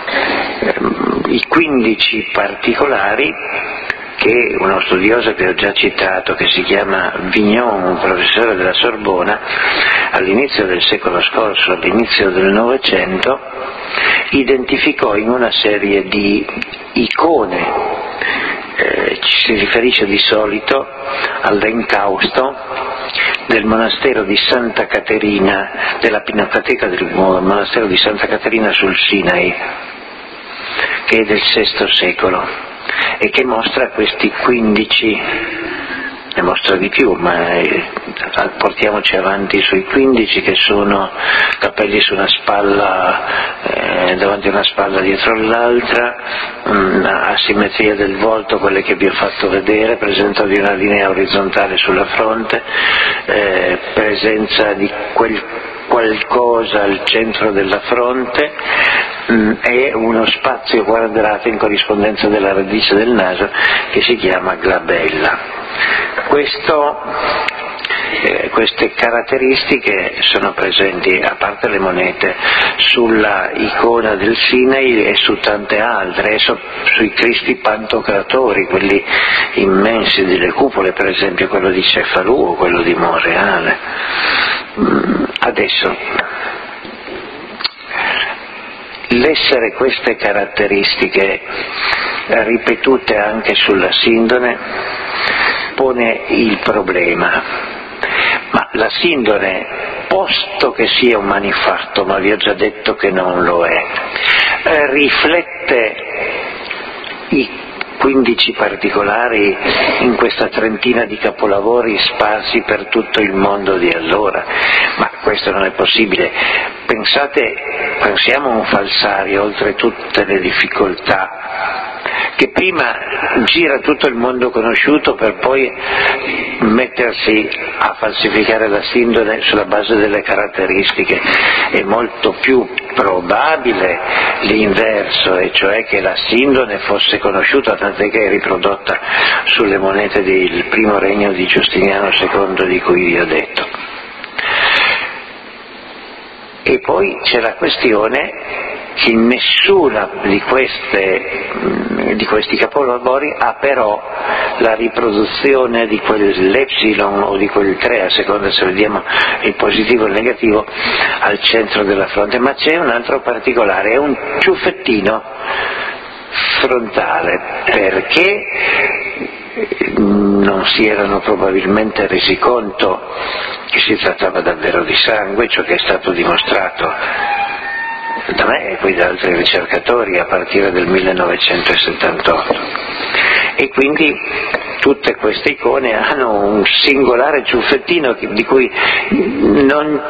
i 15 particolari che uno studioso che ho già citato, che si chiama Vignon, un professore della Sorbona, all'inizio del secolo scorso, all'inizio del Novecento, identificò in una serie di icone. Ci si riferisce di solito all'encausto del monastero di Santa Caterina, della pinacoteca del monastero di Santa Caterina sul Sinai, che è del VI secolo, e che mostra questi 15, ne mostra di più, ma portiamoci avanti sui 15, che sono cappelli su una spalla, davanti a una spalla dietro l'altra, asimmetria del volto, quelle che vi ho fatto vedere, presenza di una linea orizzontale sulla fronte, presenza di qualcosa al centro della fronte, e uno spazio quadrato in corrispondenza della radice del naso che si chiama glabella. Queste caratteristiche sono presenti, a parte le monete, sulla icona del Sinai e su tante altre, sui Cristi Pantocratori, quelli immensi delle cupole, per esempio quello di Cefalù o quello di Monreale. Adesso, l'essere queste caratteristiche ripetute anche sulla Sindone pone il problema, ma la Sindone, posto che sia un manufatto, ma vi ho già detto che non lo è, riflette i 15 particolari in questa trentina di capolavori sparsi per tutto il mondo di allora, ma questo non è possibile. Pensiamo a un falsario, oltre tutte le difficoltà, che prima gira tutto il mondo conosciuto per poi mettersi a falsificare la sindone sulla base delle caratteristiche. È molto più probabile l'inverso, e cioè che la sindone fosse conosciuta, tant'è che è riprodotta sulle monete del primo regno di Giustiniano II di cui vi ho detto. E poi c'è la questione che nessuna di questi capolavori ha però la riproduzione di quell'epsilon o di quel 3, a seconda se vediamo il positivo o il negativo, al centro della fronte. Ma c'è un altro particolare, è un ciuffettino frontale, perché non si erano probabilmente resi conto che si trattava davvero di sangue, ciò che è stato dimostrato da me e poi da altri ricercatori a partire del 1978. E quindi tutte queste icone hanno un singolare ciuffettino di cui non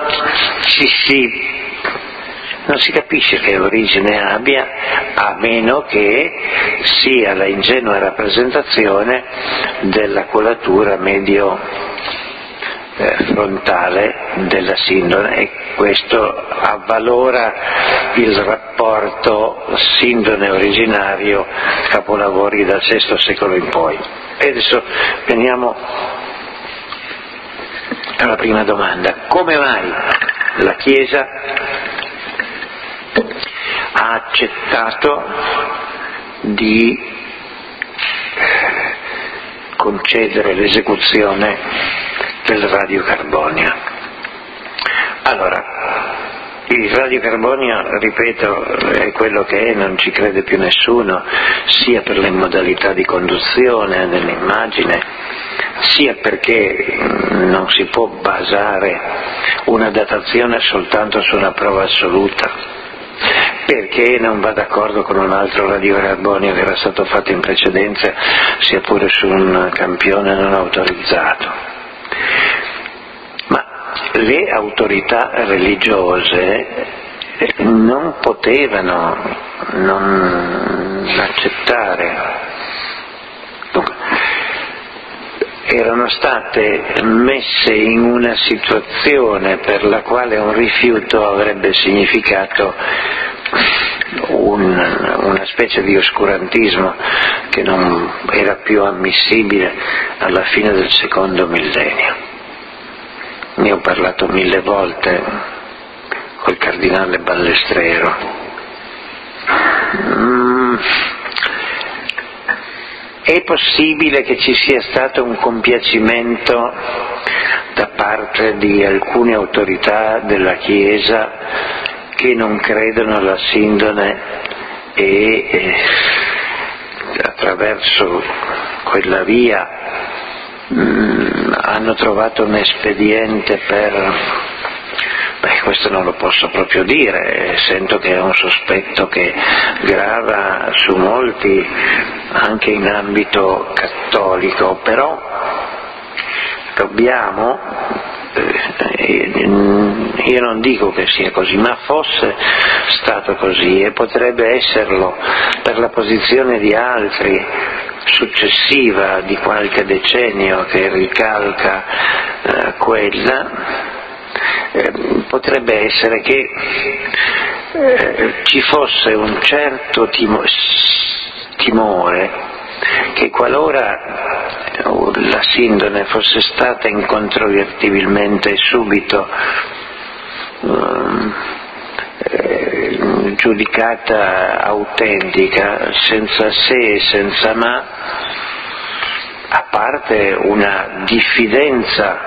si capisce che origine abbia, a meno che sia la ingenua rappresentazione della colatura medio frontale della sindone, e questo avvalora il rapporto sindone originario capolavori dal VI secolo in poi. E adesso veniamo alla prima domanda: come mai la Chiesa ha accettato di concedere l'esecuzione del radiocarbonio? Allora, il radiocarbonio, ripeto, è quello che è, non ci crede più nessuno, sia per le modalità di conduzione dell'immagine, sia perché non si può basare una datazione soltanto su una prova assoluta, perché non va d'accordo con un altro radiocarbonio che era stato fatto in precedenza, sia pure su un campione non autorizzato. Ma le autorità religiose non potevano non accettare. Dunque, erano state messe in una situazione per la quale un rifiuto avrebbe significato una specie di oscurantismo che non era più ammissibile alla fine del secondo millennio. Ne ho parlato 1000 volte col cardinale Ballestrero. È possibile che ci sia stato un compiacimento da parte di alcune autorità della Chiesa che non credono alla sindone e attraverso quella via hanno trovato un espediente per... questo non lo posso proprio dire, sento che è un sospetto che grava su molti anche in ambito cattolico, però dobbiamo, io non dico che sia così, ma fosse stato così, e potrebbe esserlo per la posizione di altri successiva di qualche decennio che ricalca quella, potrebbe essere che ci fosse un certo timore che qualora la sindone fosse stata incontrovertibilmente e subito giudicata autentica, senza se e senza ma, a parte una diffidenza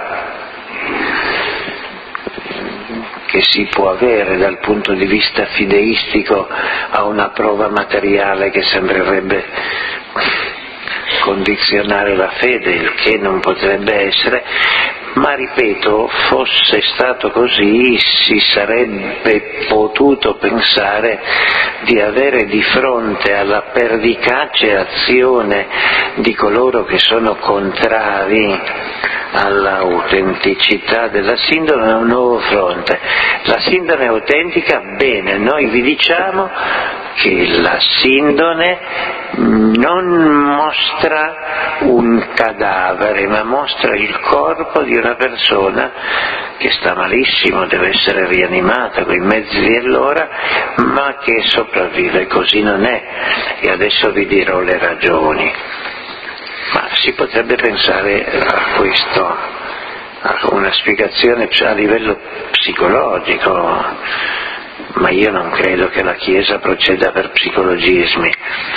che si può avere dal punto di vista fideistico a una prova materiale che sembrerebbe condizionare la fede, il che non potrebbe essere, ma ripeto, fosse stato così si sarebbe potuto pensare di avere di fronte alla pervicace azione di coloro che sono contrari all'autenticità della sindone è un nuovo fronte. La sindone è autentica, bene, noi vi diciamo che la sindone non mostra un cadavere, ma mostra il corpo di una persona che sta malissimo, deve essere rianimata con i mezzi di allora, ma che sopravvive. Così non è, e adesso vi dirò le ragioni. Ma si potrebbe pensare a questo, a una spiegazione a livello psicologico, ma io non credo che la Chiesa proceda per psicologismi.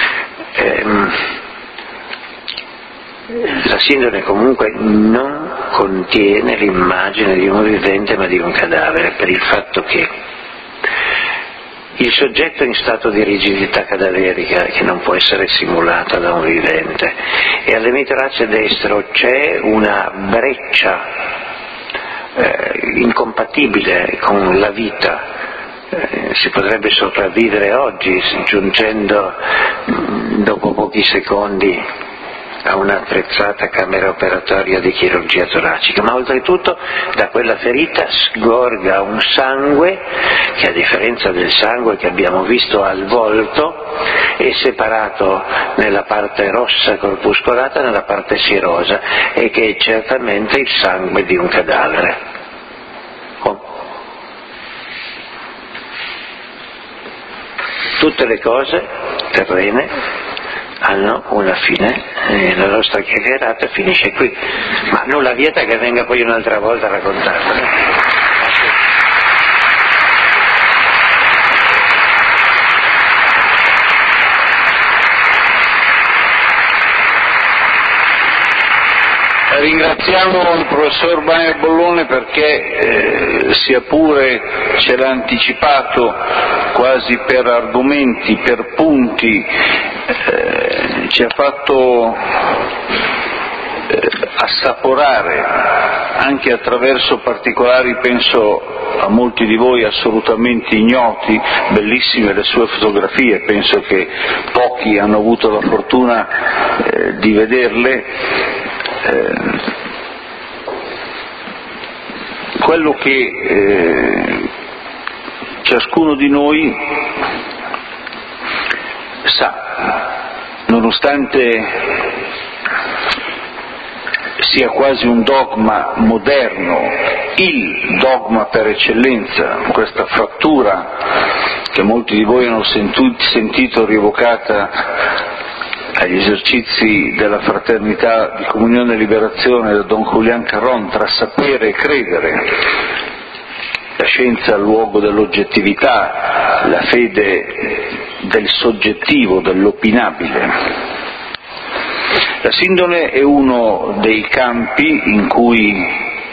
La sindone comunque non contiene l'immagine di un vivente ma di un cadavere, per il fatto che il soggetto è in stato di rigidità cadaverica che non può essere simulata da un vivente, e all'emitracce destro c'è una breccia incompatibile con la vita. Si potrebbe sopravvivere oggi giungendo dopo pochi secondi a un'attrezzata camera operatoria di chirurgia toracica, ma oltretutto da quella ferita sgorga un sangue che, a differenza del sangue che abbiamo visto al volto, è separato nella parte rossa corpuscolata e nella parte sirosa, e che è certamente il sangue di un cadavere. Tutte le cose terrene hanno una fine, e la nostra chiacchierata finisce qui, ma nulla vieta che venga poi un'altra volta a raccontarla. Ringraziamo il professor Baner Bollone perché, sia pure ce l'ha anticipato quasi per argomenti, per punti, ci ha fatto assaporare anche attraverso particolari, penso a molti di voi assolutamente ignoti, bellissime le sue fotografie, penso che pochi hanno avuto la fortuna di vederle. Quello che ciascuno di noi sa, nonostante sia quasi un dogma moderno, il dogma per eccellenza, questa frattura che molti di voi hanno sentito rievocata agli esercizi della fraternità di comunione e liberazione da Don Julián Carrón, tra sapere e credere, la scienza al luogo dell'oggettività, la fede del soggettivo, dell'opinabile. La sindone è uno dei campi in cui,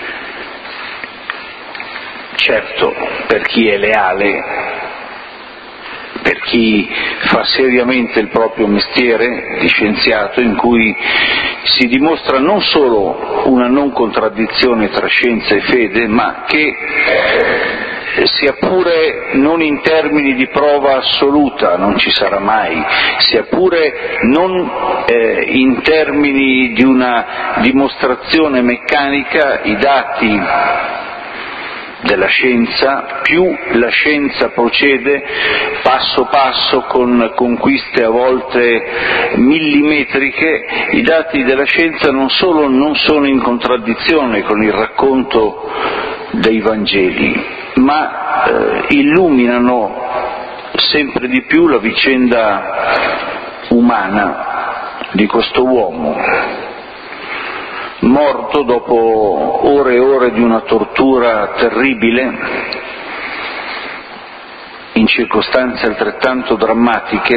certo, per chi è leale, per chi fa seriamente il proprio mestiere di scienziato, in cui si dimostra non solo una non contraddizione tra scienza e fede, ma che, sia pure non in termini di prova assoluta, non ci sarà mai, sia pure non in termini di una dimostrazione meccanica, i dati della scienza, più la scienza procede passo passo con conquiste a volte millimetriche, i dati della scienza non solo non sono in contraddizione con il racconto dei Vangeli, ma illuminano sempre di più la vicenda umana di questo uomo, morto dopo ore e ore di una tortura terribile, in circostanze altrettanto drammatiche,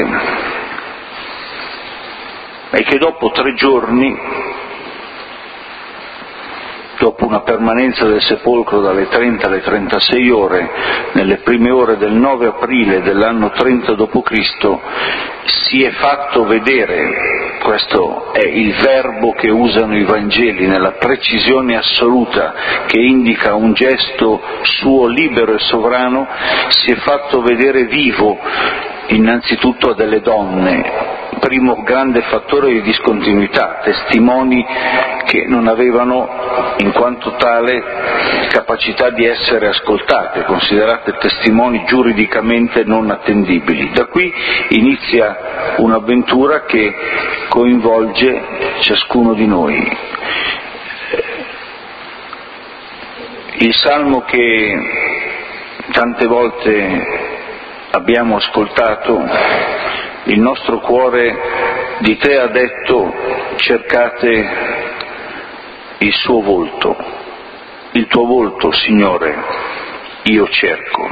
e che dopo 3 giorni, dopo una permanenza del sepolcro dalle 30 alle 36 ore, nelle prime ore del 9 aprile dell'anno 30 d.C., si è fatto vedere. Questo è il verbo che usano i Vangeli nella precisione assoluta, che indica un gesto suo libero e sovrano. Si è fatto vedere vivo innanzitutto a delle donne, primo grande fattore di discontinuità, testimoni che non avevano in quanto tale capacità di essere ascoltate, considerate testimoni giuridicamente non attendibili. Da qui inizia un'avventura che coinvolge ciascuno di noi. Il salmo che tante volte abbiamo ascoltato, il nostro cuore di te ha detto: cercate il suo volto, il tuo volto, Signore, io cerco.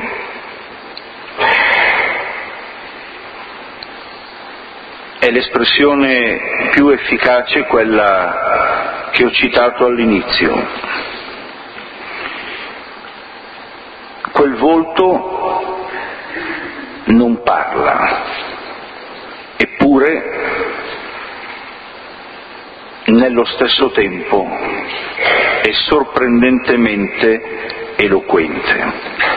È l'espressione più efficace quella che ho citato all'inizio. Quel volto non parla, eppure nello stesso tempo è sorprendentemente eloquente.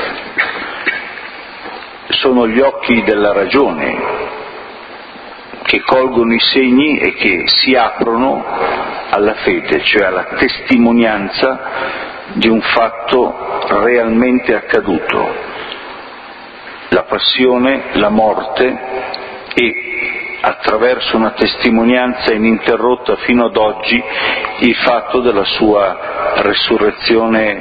Sono gli occhi della ragione che colgono i segni e che si aprono alla fede, cioè alla testimonianza di un fatto realmente accaduto, la passione, la morte e, attraverso una testimonianza ininterrotta fino ad oggi, il fatto della sua resurrezione,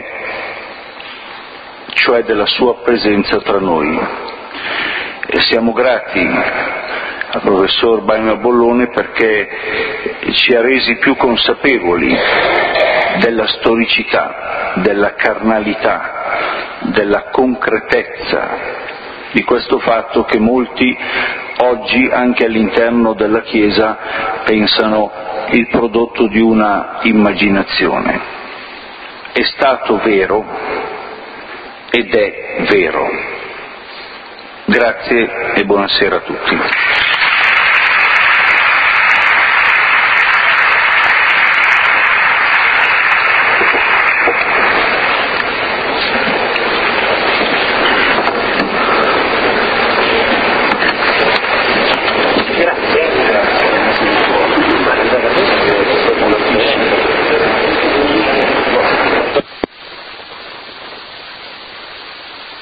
cioè della sua presenza tra noi. E siamo grati al professor Baima Bollone perché ci ha resi più consapevoli della storicità, della carnalità, della concretezza di questo fatto che molti oggi anche all'interno della Chiesa pensano il prodotto di una immaginazione. È stato vero ed è vero. Grazie e buonasera a tutti.